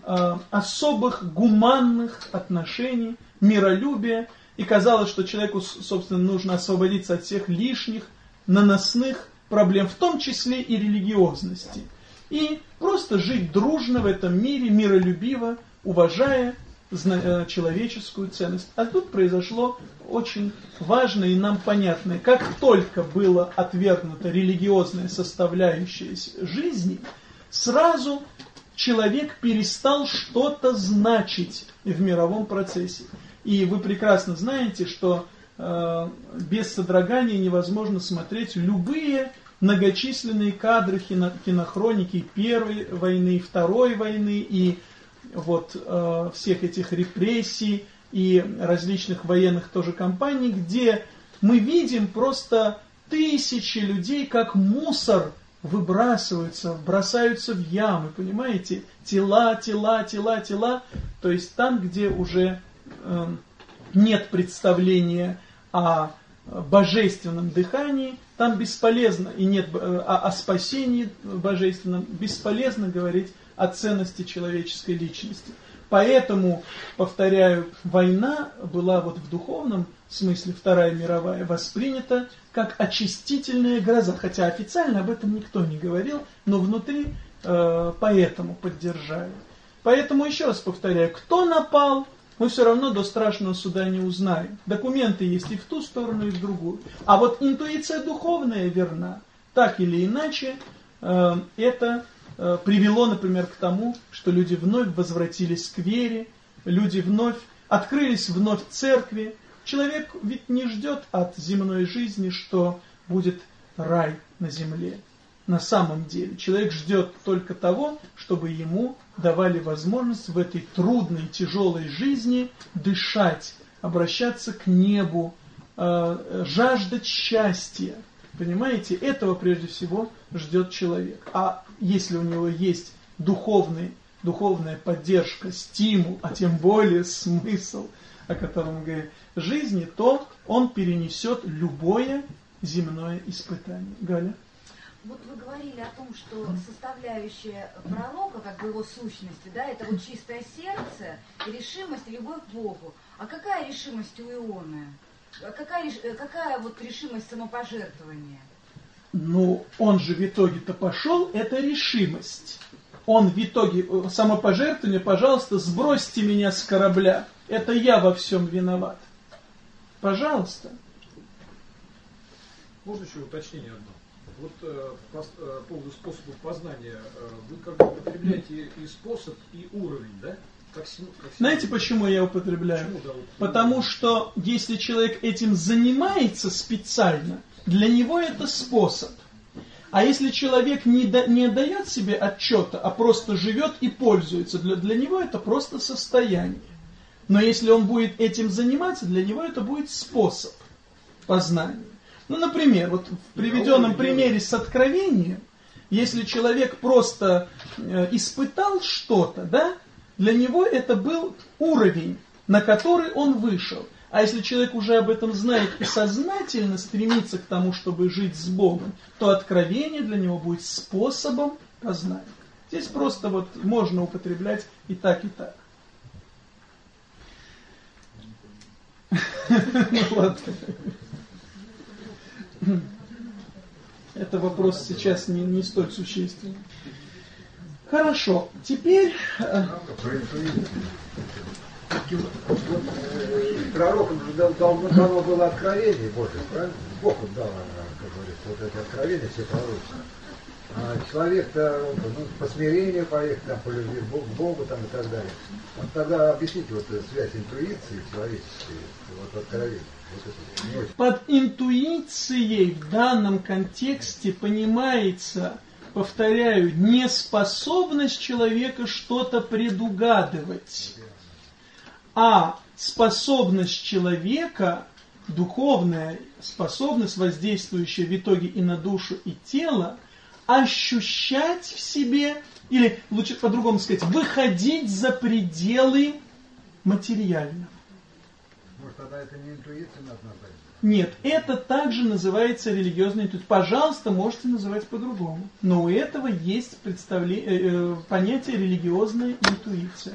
особых гуманных отношений, миролюбия, и казалось, что человеку, собственно, нужно освободиться от всех лишних, наносных проблем, в том числе и религиозности. И просто жить дружно в этом мире, миролюбиво, уважая человеческую ценность. А тут произошло очень важное и нам понятное. Как только была отвергнута религиозная составляющая жизни, сразу человек перестал что-то значить в мировом процессе. И вы прекрасно знаете, что без содрогания невозможно смотреть любые многочисленные кадры кинохроники Первой войны, Второй войны и вот всех этих репрессий и различных военных тоже кампаний, где мы видим просто тысячи людей, как мусор выбрасываются, бросаются в ямы, понимаете? Тела. То есть там, где уже нет представления о божественном дыхании, там бесполезно, и нет о спасении божественном, бесполезно говорить о ценности человеческой личности. Поэтому, повторяю, война была вот в духовном смысле, Вторая мировая, воспринята как очистительная гроза, хотя официально об этом никто не говорил, но внутри поэтому поддержали. Поэтому еще раз повторяю, кто напал, мы все равно до страшного суда не узнаем. Документы есть и в ту сторону, и в другую. А вот интуиция духовная верна. Так или иначе, это привело, например, к тому, что люди вновь возвратились к вере, люди вновь открылись вновь церкви. Человек ведь не ждет от земной жизни, что будет рай на земле. На самом деле человек ждет только того, чтобы ему давали возможность в этой трудной, тяжелой жизни дышать, обращаться к небу, жаждать счастья. Понимаете, этого прежде всего ждет человек. А если у него есть духовная поддержка, стимул, а тем более смысл, о котором мы говорим, жизни, то он перенесет любое земное испытание. Галя? Вот вы говорили о том, что составляющая пророка, как бы его сущности, да, это вот чистое сердце, решимость и любовь к Богу. А какая решимость у Ионы? какая вот решимость самопожертвования? Ну, он же в итоге-то пошел, это решимость. Он в итоге, самопожертвование, пожалуйста, сбросьте меня с корабля. Это я во всем виноват. Пожалуйста. Можно еще уточнение одно? Вот по поводу способов познания, вы как бы употребляете и способ, и уровень, да? Знаете, почему я употребляю? Почему, да, вот, потому что если человек этим занимается специально, для него это способ. А если человек не дает себе отчета, а просто живет и пользуется, для него это просто состояние. Но если он будет этим заниматься, для него это будет способ познания. Ну, например, вот в приведенном примере с откровением, если человек просто испытал что-то, да, для него это был уровень, на который он вышел. А если человек уже об этом знает и сознательно стремится к тому, чтобы жить с Богом, то откровение для него будет способом познания. Здесь просто вот можно употреблять и так, и так. Это вопрос сейчас не столь существенный. Хорошо, теперь... Пророкам же дано было откровение Божие, правильно? Бог им дал, как говорится, вот это откровение, все пророчества. А человек-то по смирению поехать, там, по любви к Богу там, и так далее. Вот тогда объясните вот эту связь интуиции человеческой, вот откровения. Вот это. Под интуицией в данном контексте понимается, повторяю, неспособность человека что-то предугадывать, а способность человека, духовная способность, воздействующая в итоге и на душу, и тело, ощущать в себе, или лучше по-другому сказать, выходить за пределы материального. Может, тогда это не интуиция надо назвать? Нет, это также называется религиозной интуицией. Пожалуйста, можете называть по-другому. Но у этого есть понятие религиозная интуиция.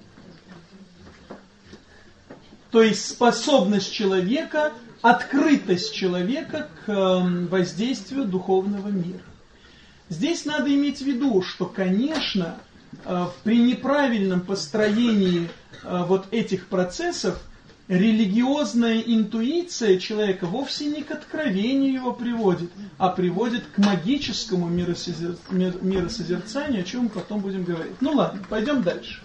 То есть способность человека, открытость человека к воздействию духовного мира. Здесь надо иметь в виду, что, конечно, при неправильном построении вот этих процессов религиозная интуиция человека вовсе не к откровению его приводит, а приводит к магическому миросозерцанию, о чем мы потом будем говорить. Ну ладно, пойдем дальше.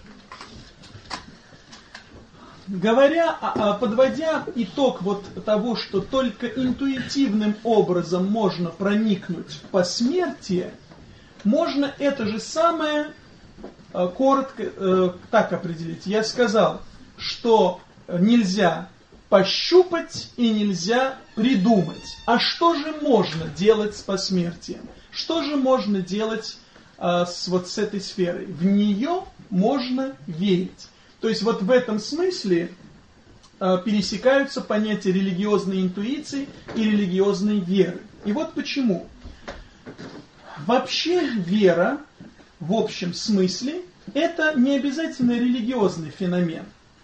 Подводя итог вот того, что только интуитивным образом можно проникнуть в посмертие, можно это же самое коротко так определить. Я сказал, что нельзя пощупать и нельзя придумать. А что же можно делать с посмертием? Что же можно делать с этой сферой? В нее можно верить. То есть вот в этом смысле пересекаются понятия религиозной интуиции и религиозной веры. И вот почему. Вообще вера в общем смысле это не обязательно религиозный феномен.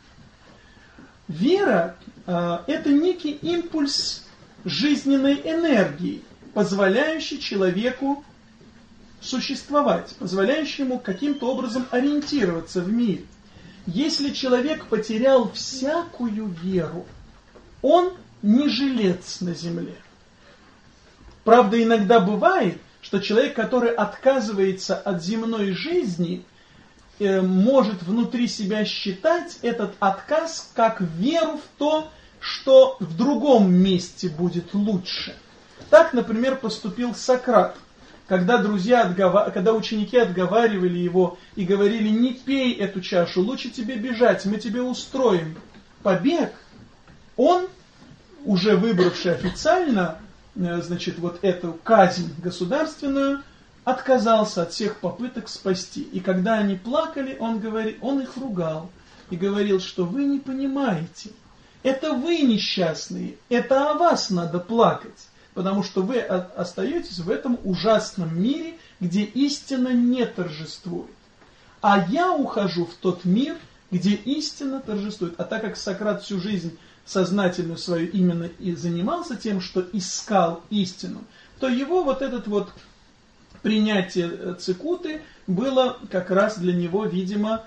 Вера это некий импульс жизненной энергии, позволяющий человеку существовать, позволяющий ему каким-то образом ориентироваться в мире. Если человек потерял всякую веру, он не жилец на земле. Правда, иногда бывает, что человек, который отказывается от земной жизни, может внутри себя считать этот отказ как веру в то, что в другом месте будет лучше. Так, например, поступил Сократ. Когда ученики отговаривали его и говорили: не пей эту чашу, лучше тебе бежать, мы тебе устроим побег, он, уже выбравший официально, вот эту казнь государственную, отказался от всех попыток спасти. И когда они плакали, он их ругал и говорил, что вы не понимаете, это вы несчастные, это о вас надо плакать. Потому что вы остаетесь в этом ужасном мире, где истина не торжествует. А я ухожу в тот мир, где истина торжествует. А так как Сократ всю жизнь сознательную свою именно и занимался тем, что искал истину, то его вот этот вот принятие цикуты было как раз для него, видимо,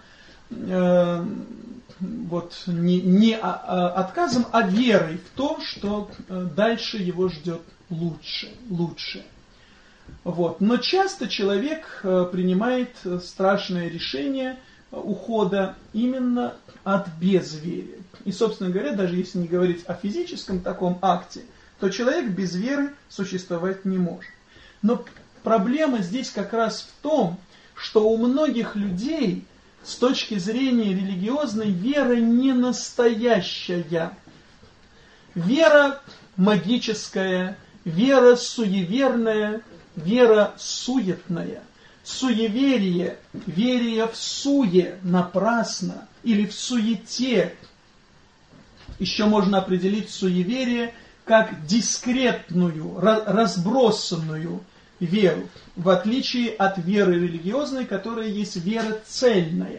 вот не отказом, а верой в то, что дальше его ждет лучше. Вот. Но часто человек принимает страшное решение ухода именно от безверия. И, собственно говоря, даже если не говорить о физическом таком акте, то человек без веры существовать не может. Но проблема здесь как раз в том, что у многих людей с точки зрения религиозной вера не настоящая. Вера магическая, вера суеверная, вера суетная. Суеверие, верие в суе, напрасно, или в суете. Еще можно определить суеверие как дискретную, разбросанную веру, в отличие от веры религиозной, которая есть вера цельная.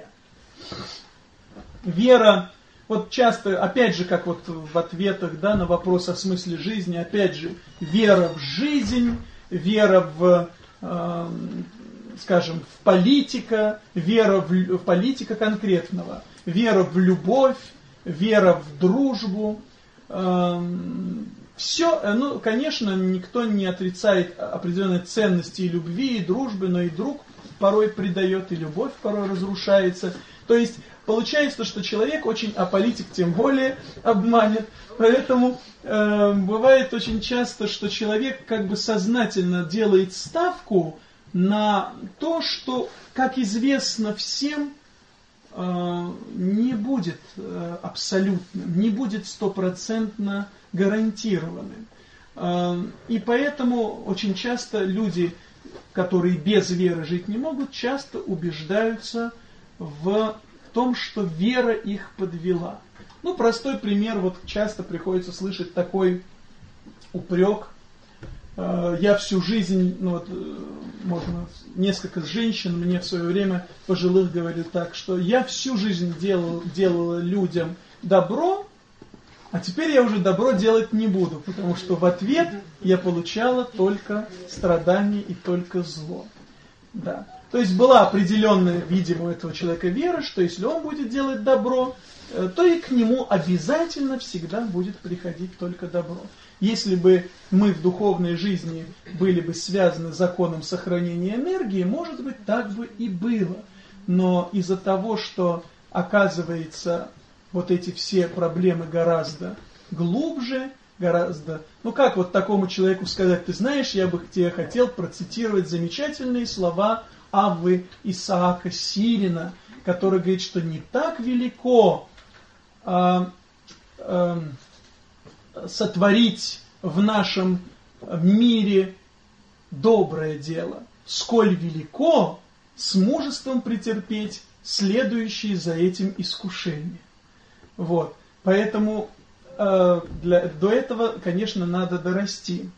Вера, вот часто, опять же, как вот в ответах, да, на вопрос о смысле жизни, опять же, вера в жизнь, вера в, скажем, в политика, вера в политика конкретного, вера в любовь, вера в дружбу. Все, ну, конечно, никто не отрицает определенной ценности и любви, и дружбы, но и друг порой предает, и любовь порой разрушается. То есть получается, что человек очень, а политик тем более обманет. Поэтому бывает очень часто, что человек как бы сознательно делает ставку на то, что, как известно всем, не будет абсолютным, не будет стопроцентно гарантированным. И поэтому очень часто люди, которые без веры жить не могут, часто убеждаются в том, что вера их подвела. Ну, простой пример, вот часто приходится слышать такой упрек. Я всю жизнь, ну вот, можно, несколько женщин мне в свое время пожилых говорили так, что я всю жизнь делала людям добро, а теперь я уже добро делать не буду, потому что в ответ я получала только страдания и только зло. Да. То есть была определенная, видимо, у этого человека вера, что если он будет делать добро, то и к нему обязательно всегда будет приходить только добро. Если бы мы в духовной жизни были бы связаны с законом сохранения энергии, может быть, так бы и было. Но из-за того, что, оказывается, вот эти все проблемы гораздо глубже, гораздо... Ну как вот такому человеку сказать, ты знаешь, я бы тебе хотел процитировать замечательные слова Аввы Исаака Сирина, который говорит, что не так велико сотворить в нашем мире доброе дело, сколь велико с мужеством претерпеть следующие за этим искушения. Вот. Поэтому до этого, конечно, надо дорасти.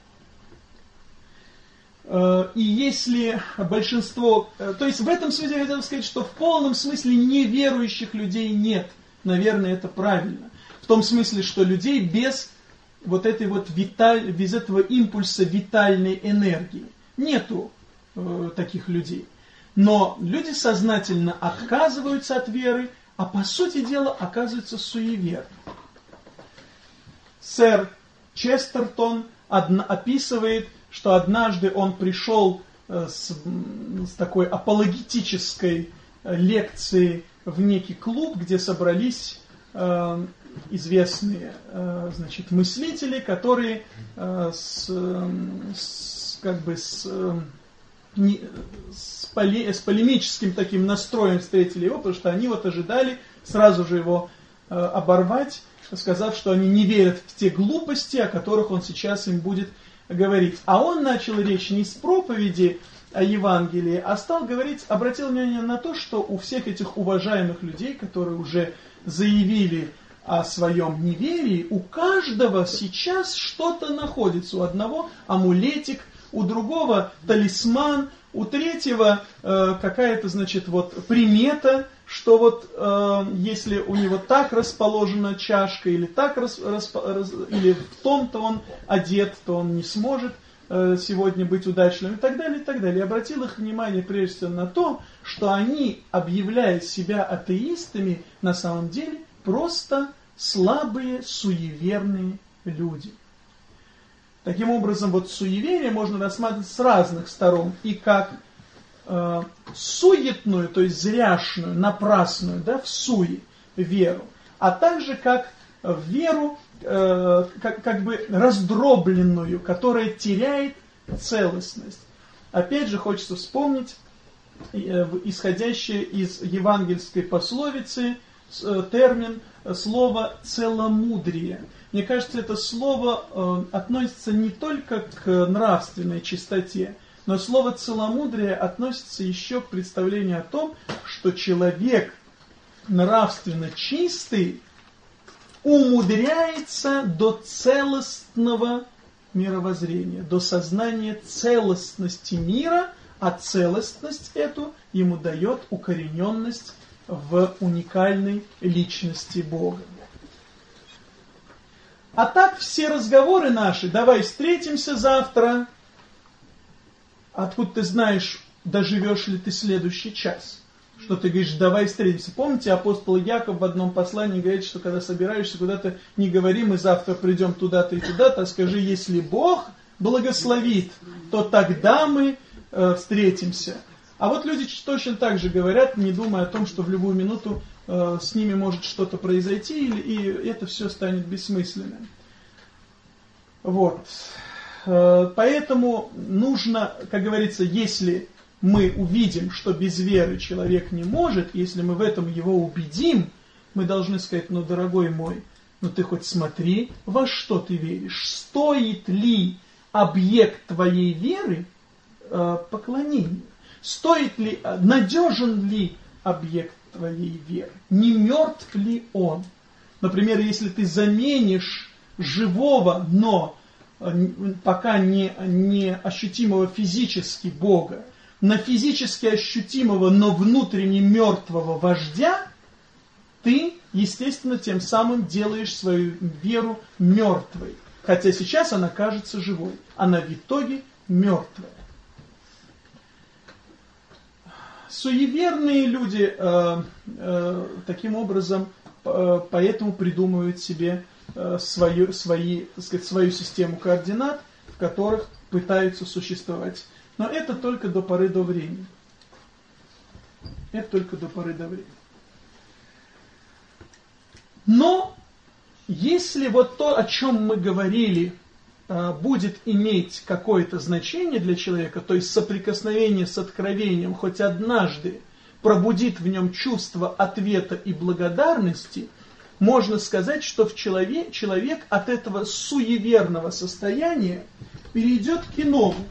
И если большинство... То есть в этом смысле я хотел сказать, что в полном смысле неверующих людей нет. Наверное, это правильно. В том смысле, что людей без вот этой вот без этого импульса витальной энергии. Нету таких людей. Но люди сознательно отказываются от веры, а по сути дела оказываются суеверны. Сэр Честертон описывает, что однажды он пришел с такой апологетической лекцией в некий клуб, где собрались известные, значит, мыслители, которые с полемическим таким настроем встретили его, потому что они вот ожидали сразу же его оборвать, сказав, что они не верят в те глупости, о которых он сейчас им будет говорить. А он начал речь не с проповеди о Евангелии, а стал говорить, обратил внимание на то, что у всех этих уважаемых людей, которые уже заявили о своем неверии, у каждого сейчас что-то находится. У одного амулетик, у другого талисман, у третьего какая-то, значит, вот примета, что вот если у него так расположена чашка, или так или в том-то он одет, то он не сможет сегодня быть удачливым, и так далее, и так далее. Я обратил их внимание прежде всего на то, что они, объявляя себя атеистами, на самом деле просто слабые, суеверные люди. Таким образом, вот суеверие можно рассматривать с разных сторон, и как суетную, то есть зряшную, напрасную, да, в суе веру, а также как веру, как бы раздробленную, которая теряет целостность. Опять же, хочется вспомнить исходящее из евангельской пословицы термин, слово «целомудрие». Мне кажется, это слово относится не только к нравственной чистоте, но слово «целомудрие» относится еще к представлению о том, что человек нравственно чистый умудряется до целостного мировоззрения, до сознания целостности мира, а целостность эту ему дает укорененность в уникальной личности Бога. А так все разговоры наши, давай встретимся завтра, откуда ты знаешь, доживешь ли ты следующий час? Что ты говоришь, давай встретимся. Помните, апостол Яков в одном послании говорит, что когда собираешься куда-то, не говори, мы завтра придем туда-то и туда-то, а скажи, если Бог благословит, то тогда мы встретимся. А вот люди точно так же говорят, не думая о том, что в любую минуту с ними может что-то произойти, и это все станет бессмысленным. Вот. Поэтому нужно, как говорится, если мы увидим, что без веры человек не может, если мы в этом его убедим, мы должны сказать, ну, дорогой мой, ну ты хоть смотри, во что ты веришь. Стоит ли объект твоей веры поклонения? Стоит ли, надежен ли объект твоей веры? Не мертв ли он? Например, если ты заменишь живого, но пока не ощутимого физически Бога, на физически ощутимого, но внутренне мертвого вождя, ты, естественно, тем самым делаешь свою веру мертвой. Хотя сейчас она кажется живой. Она в итоге мертвая. Суеверные люди таким образом поэтому придумывают себе свою систему координат, в которых пытаются существовать. Но это только до поры до времени. Это только до поры до времени. Но если вот то, о чем мы говорили, будет иметь какое-то значение для человека, то есть соприкосновение с откровением хоть однажды пробудит в нем чувство ответа и благодарности, можно сказать, что человек от этого суеверного состояния перейдет к иному.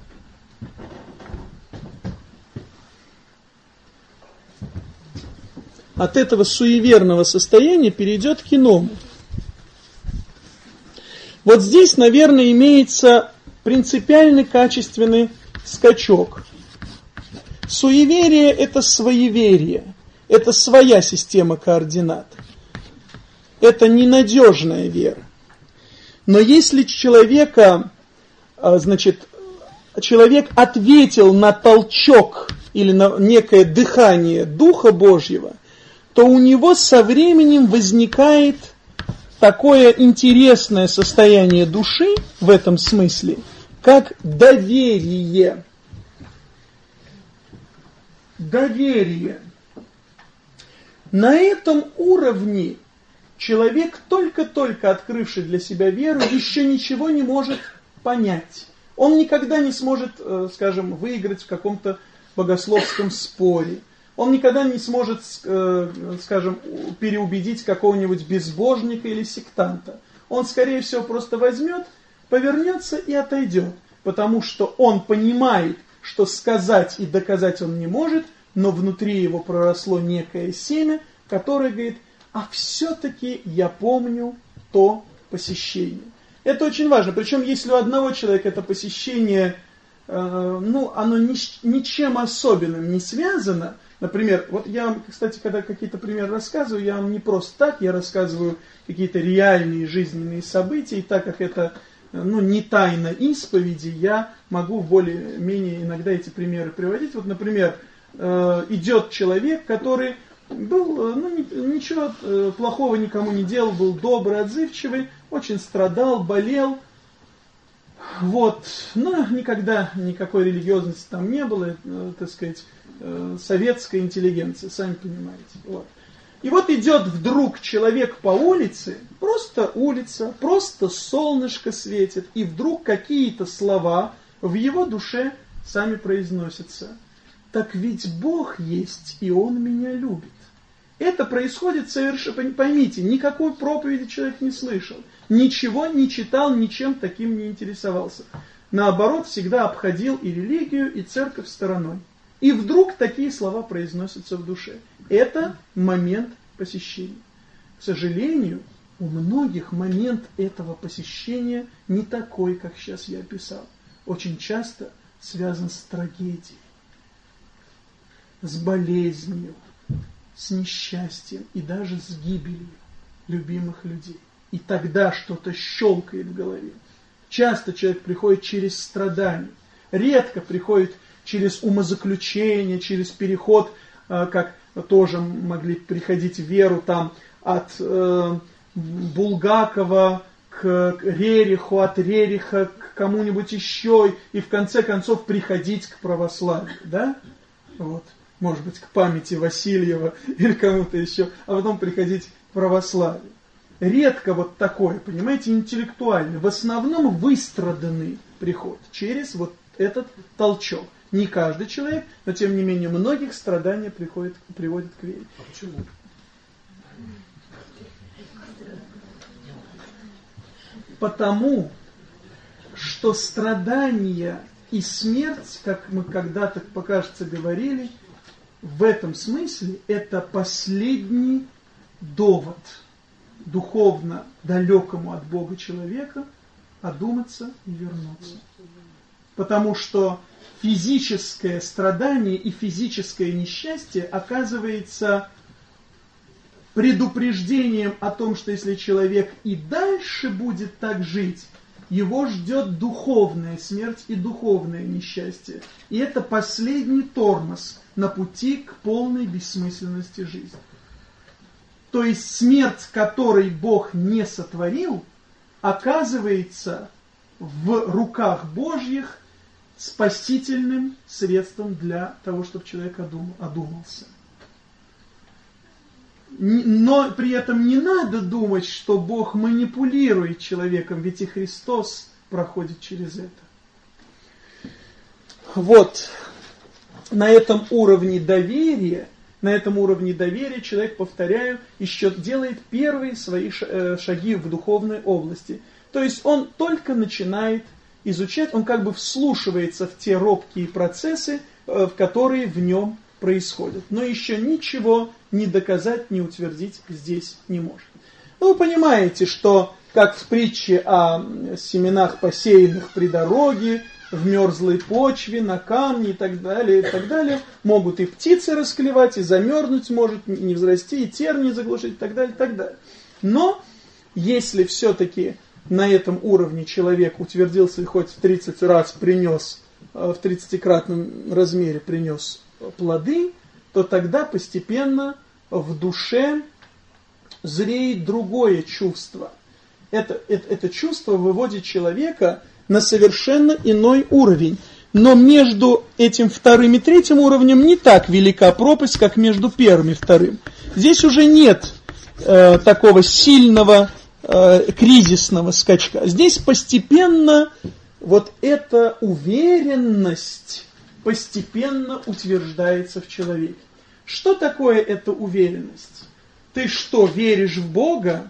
От этого суеверного состояния перейдет к иному. Вот здесь, наверное, имеется принципиальный качественный скачок. Суеверие – это своеверие, это своя система координат. Это ненадежная вера. Но если человек ответил на толчок или на некое дыхание Духа Божьего, то у него со временем возникает такое интересное состояние души в этом смысле, как доверие. Доверие. На этом уровне человек, только-только открывший для себя веру, еще ничего не может понять. Он никогда не сможет, скажем, выиграть в каком-то богословском споре. Он никогда не сможет, скажем, переубедить какого-нибудь безбожника или сектанта. Он, скорее всего, просто возьмет, повернется и отойдет. Потому что он понимает, что сказать и доказать он не может, но внутри его проросло некое семя, которое говорит, а все-таки я помню то посещение. Это очень важно. Причем, если у одного человека это посещение оно ничем особенным не связано. Например, вот я вам, кстати, когда какие-то примеры рассказываю, я вам не просто так, я рассказываю какие-то реальные жизненные события, и так как это не тайна исповеди, я могу более-менее иногда эти примеры приводить. Вот, например, идет человек, который был, ничего плохого никому не делал, был добрый, отзывчивый, очень страдал, болел. Вот, но никогда никакой религиозности там не было, так сказать, советская интеллигенция, сами понимаете. Вот. И вот идет вдруг человек по улице, просто улица, просто солнышко светит, и вдруг какие-то слова в его душе сами произносятся. Так ведь Бог есть, и Он меня любит. Это происходит совершенно, поймите, никакой проповеди человек не слышал, ничего не читал, ничем таким не интересовался. Наоборот, всегда обходил и религию, и церковь стороной. И вдруг такие слова произносятся в душе. Это момент посещения. К сожалению, у многих момент этого посещения не такой, как сейчас я описал. Очень часто связан с трагедией, с болезнью, с несчастьем и даже с гибелью любимых людей. И тогда что-то щелкает в голове. Часто человек приходит через страдания, редко приходит через умозаключение, через переход, как тоже могли приходить в веру там от Булгакова к Рериху, от Рериха к кому-нибудь еще, и в конце концов приходить к православию, да? Вот. Может быть, к памяти Васильева или кому-то еще, а потом приходить к православию. Редко вот такое, понимаете, интеллектуальный, в основном выстраданный приход через вот этот толчок. Не каждый человек, но тем не менее многих страдания приводит к вере. А почему? Потому что страдания и смерть, как мы когда-то, покажется, говорили, в этом смысле это последний довод духовно далекому от Бога человека одуматься и вернуться. Потому что физическое страдание и физическое несчастье оказывается предупреждением о том, что если человек и дальше будет так жить, его ждет духовная смерть и духовное несчастье. И это последний тормоз на пути к полной бессмысленности жизни. То есть смерть, которой Бог не сотворил, оказывается в руках Божьих спасительным средством для того, чтобы человек одумался. Но при этом не надо думать, что Бог манипулирует человеком, ведь и Христос проходит через это. Вот, на этом уровне доверия человек, повторяю, еще делает первые свои шаги в духовной области. То есть он только начинает изучать, он как бы вслушивается в те робкие процессы, которые в нем происходят. Но еще ничего ни доказать, ни утвердить здесь не может. Вы понимаете, что как в притче о семенах, посеянных при дороге, в мерзлой почве, на камне и так далее, могут и птицы расклевать, и замерзнуть может, не взрасти, и терни заглушить, и так далее, и так далее. Но если все-таки на этом уровне человек утвердился и хоть в 30 раз принес, в 30-кратном размере принес плоды, то тогда постепенно в душе зреет другое чувство. Это чувство выводит человека на совершенно иной уровень. Но между этим вторым и третьим уровнем не так велика пропасть, как между первым и вторым. Здесь уже нет такого сильного кризисного скачка. Здесь постепенно вот эта уверенность постепенно утверждается в человеке. Что такое эта уверенность? Ты что, веришь в Бога?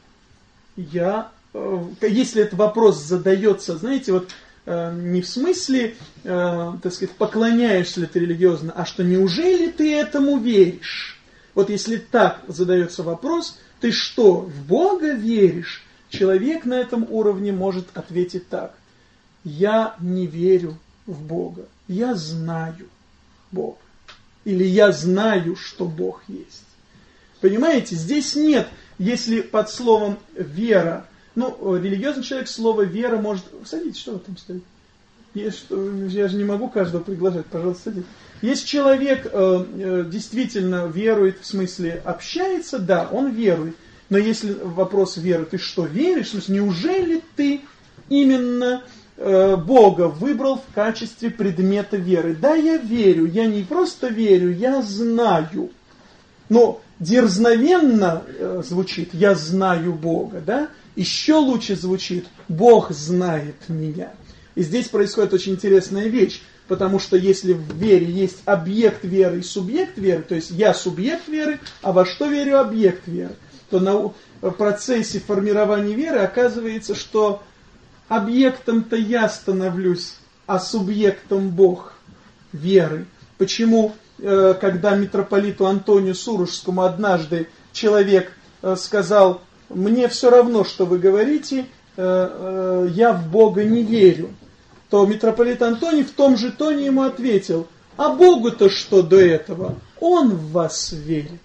Если этот вопрос задается, знаете, вот не в смысле, так сказать, поклоняешься ли ты религиозно, а что неужели ты этому веришь? Вот если так задается вопрос, ты что, в Бога веришь? Человек на этом уровне может ответить так: я не верю в Бога. Я знаю Бога. Или я знаю, что Бог есть. Понимаете, здесь нет, если под словом вера, религиозный человек слово вера может... Садитесь, что вы там стоите? Я же не могу каждого приглашать, пожалуйста, садитесь. Если человек действительно верует, в смысле общается, да, он верует. Но если вопрос веры, ты что, веришь? В смысле, неужели ты именно Бога выбрал в качестве предмета веры? Да, я верю, я не просто верю, я знаю. Но дерзновенно звучит «я знаю Бога», да? Еще лучше звучит «Бог знает меня». И здесь происходит очень интересная вещь, потому что если в вере есть объект веры и субъект веры, то есть я субъект веры, а во что верю объект веры, то на процессе формирования веры оказывается, что объектом-то я становлюсь, а субъектом Бог веры. Почему, когда митрополиту Антонию Сурожскому однажды человек сказал: «Мне все равно, что вы говорите, я в Бога не верю», то митрополит Антоний в том же тоне ему ответил: «А Богу-то что до этого? Он в вас верит».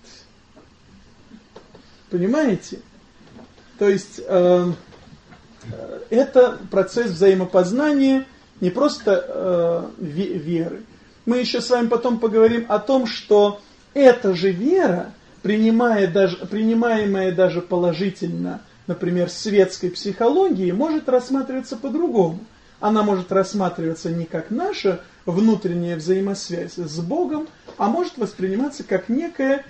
Понимаете? То есть это процесс взаимопознания, не просто веры. Мы еще с вами потом поговорим о том, что эта же вера, принимаемая даже положительно, например, светской психологией, может рассматриваться по-другому. Она может рассматриваться не как наша внутренняя взаимосвязь с Богом, а может восприниматься как некая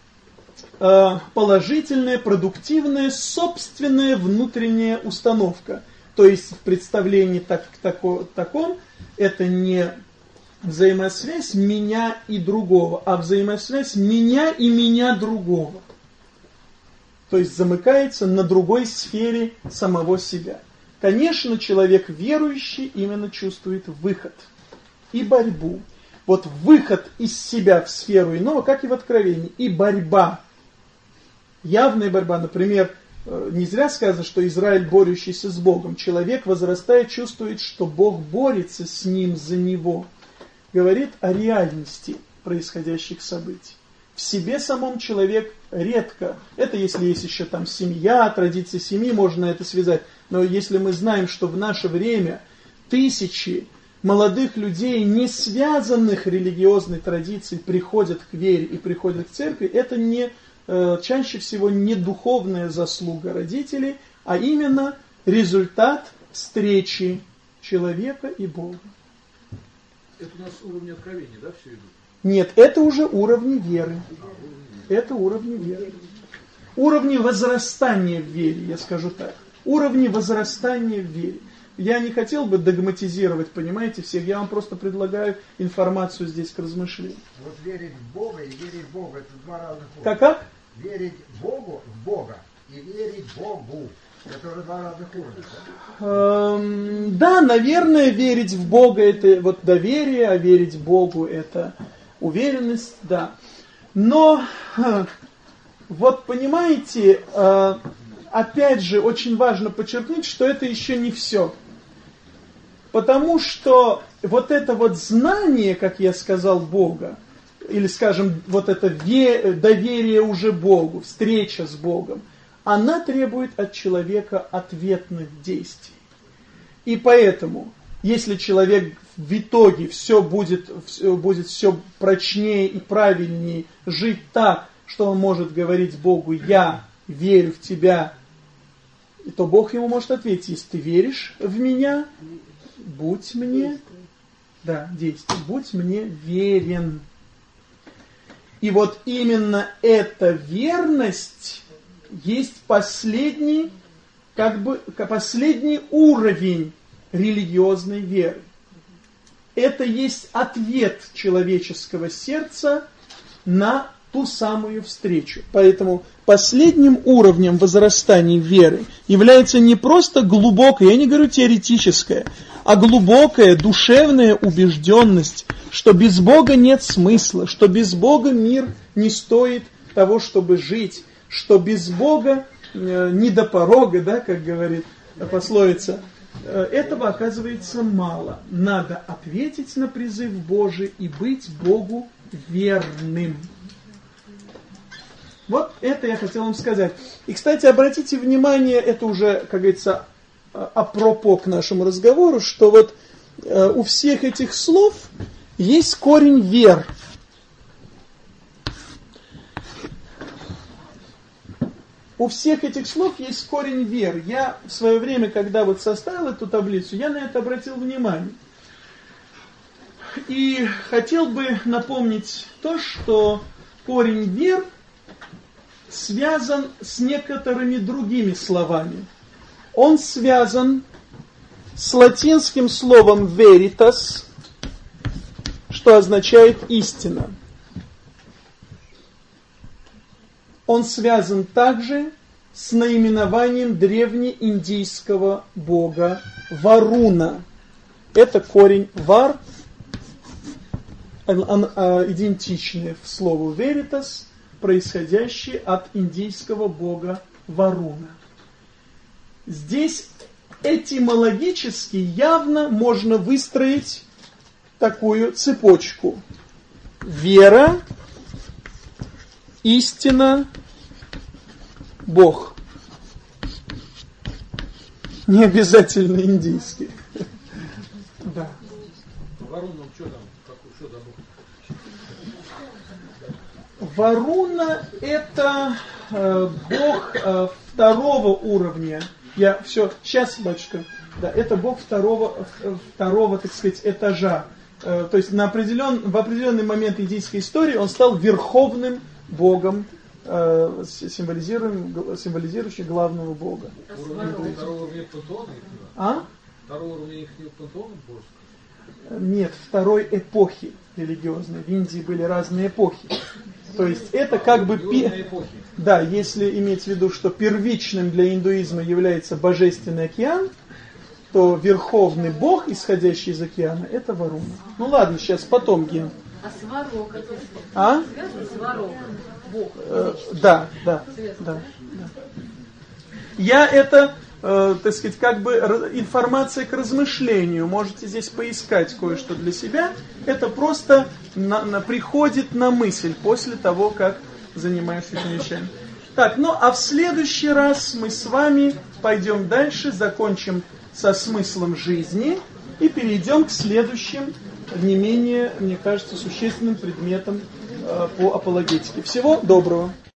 положительная, продуктивная, собственная внутренняя установка. То есть в представлении таком это не взаимосвязь меня и другого, а взаимосвязь меня и меня другого. То есть замыкается на другой сфере самого себя. Конечно, человек верующий именно чувствует выход и борьбу. Вот выход из себя в сферу иного, как и в Откровении, и борьба. Явная борьба, например, не зря сказано, что Израиль, борющийся с Богом. Человек, возрастая, чувствует, что Бог борется с ним за него. Говорит о реальности происходящих событий. В себе самом человек редко, это если есть еще там семья, традиции семьи, можно это связать. Но если мы знаем, что в наше время тысячи молодых людей, не связанных религиозной традицией, приходят к вере и приходят к церкви, это чаще всего не духовная заслуга родителей, а именно результат встречи человека и Бога. Это у нас уровни откровения, да, все идут? Нет, это уже уровни веры. Это уровни веры. Уровни возрастания в вере, я скажу так. Уровни возрастания в вере. Я не хотел бы догматизировать, понимаете, всех. Я вам просто предлагаю информацию здесь к размышлению. Вот верить в Бога и верить в Бога — это два разных уровня. Как? Верить Богу в Бога и верить Богу — это уже два разных уровня. Да, наверное, верить в Бога — это вот доверие, а верить Богу — это уверенность, да. Но, вот понимаете, опять же, очень важно подчеркнуть, что это еще не все. Потому что вот это вот знание, как я сказал, Бога, или, скажем, вот это доверие уже Богу, встреча с Богом, она требует от человека ответных действий. И поэтому, если человек в итоге все будет все прочнее и правильнее жить так, что он может говорить Богу: «Я верю в тебя», то Бог ему может ответить: «Если ты веришь в меня, будь мне, действуй, будь мне верен». И вот именно эта верность есть последний уровень религиозной веры. Это есть ответ человеческого сердца на ту самую встречу. Поэтому последним уровнем возрастания веры является не просто глубокая, я не говорю теоретическая, а глубокая душевная убежденность, что без Бога нет смысла, что без Бога мир не стоит того, чтобы жить, что без Бога не до порога, как говорит пословица, этого оказывается мало. Надо ответить на призыв Божий и быть Богу верным. Вот это я хотел вам сказать. И, кстати, обратите внимание, это уже, как говорится, апропо к нашему разговору, что вот у всех этих слов есть корень вер. У всех этих слов есть корень вер. Я в свое время, когда вот составил эту таблицу, я на это обратил внимание. И хотел бы напомнить то, что корень вер связан с некоторыми другими словами. Он связан с латинским словом veritas, что означает истина. Он связан также с наименованием древнеиндийского бога Варуна. Это корень вар, идентичный в слову veritas, происходящий от индийского бога Варуна. Здесь этимологически явно можно выстроить такую цепочку. Вера, истина, Бог. Не обязательно индийский. Да. Варуна, что там? Что за бог? Варуна это бог второго уровня. Сейчас, батюшка. Да, это бог второго, так сказать, этажа. То есть в определенный момент индийской истории он стал верховным богом, символизирующим главного бога. Второго уровня пантеона? Второго уровня их пантеона божеского? Нет, второй эпохи религиозной. В Индии были разные эпохи. То есть это как бы... Да, если иметь в виду, что первичным для индуизма является божественный океан, то верховный бог, исходящий из океана, это Варуна. Ну ладно, сейчас потом ген. А сварог это связано с Варогом? Бог. Да. Я это, так сказать, как бы информация к размышлению. Можете здесь поискать кое-что для себя. Это просто приходит на мысль после того, как занимаешься этими вещами. Так, а в следующий раз мы с вами пойдем дальше, закончим со смыслом жизни и перейдем к следующим, не менее, мне кажется, существенным предметам по апологетике. Всего доброго!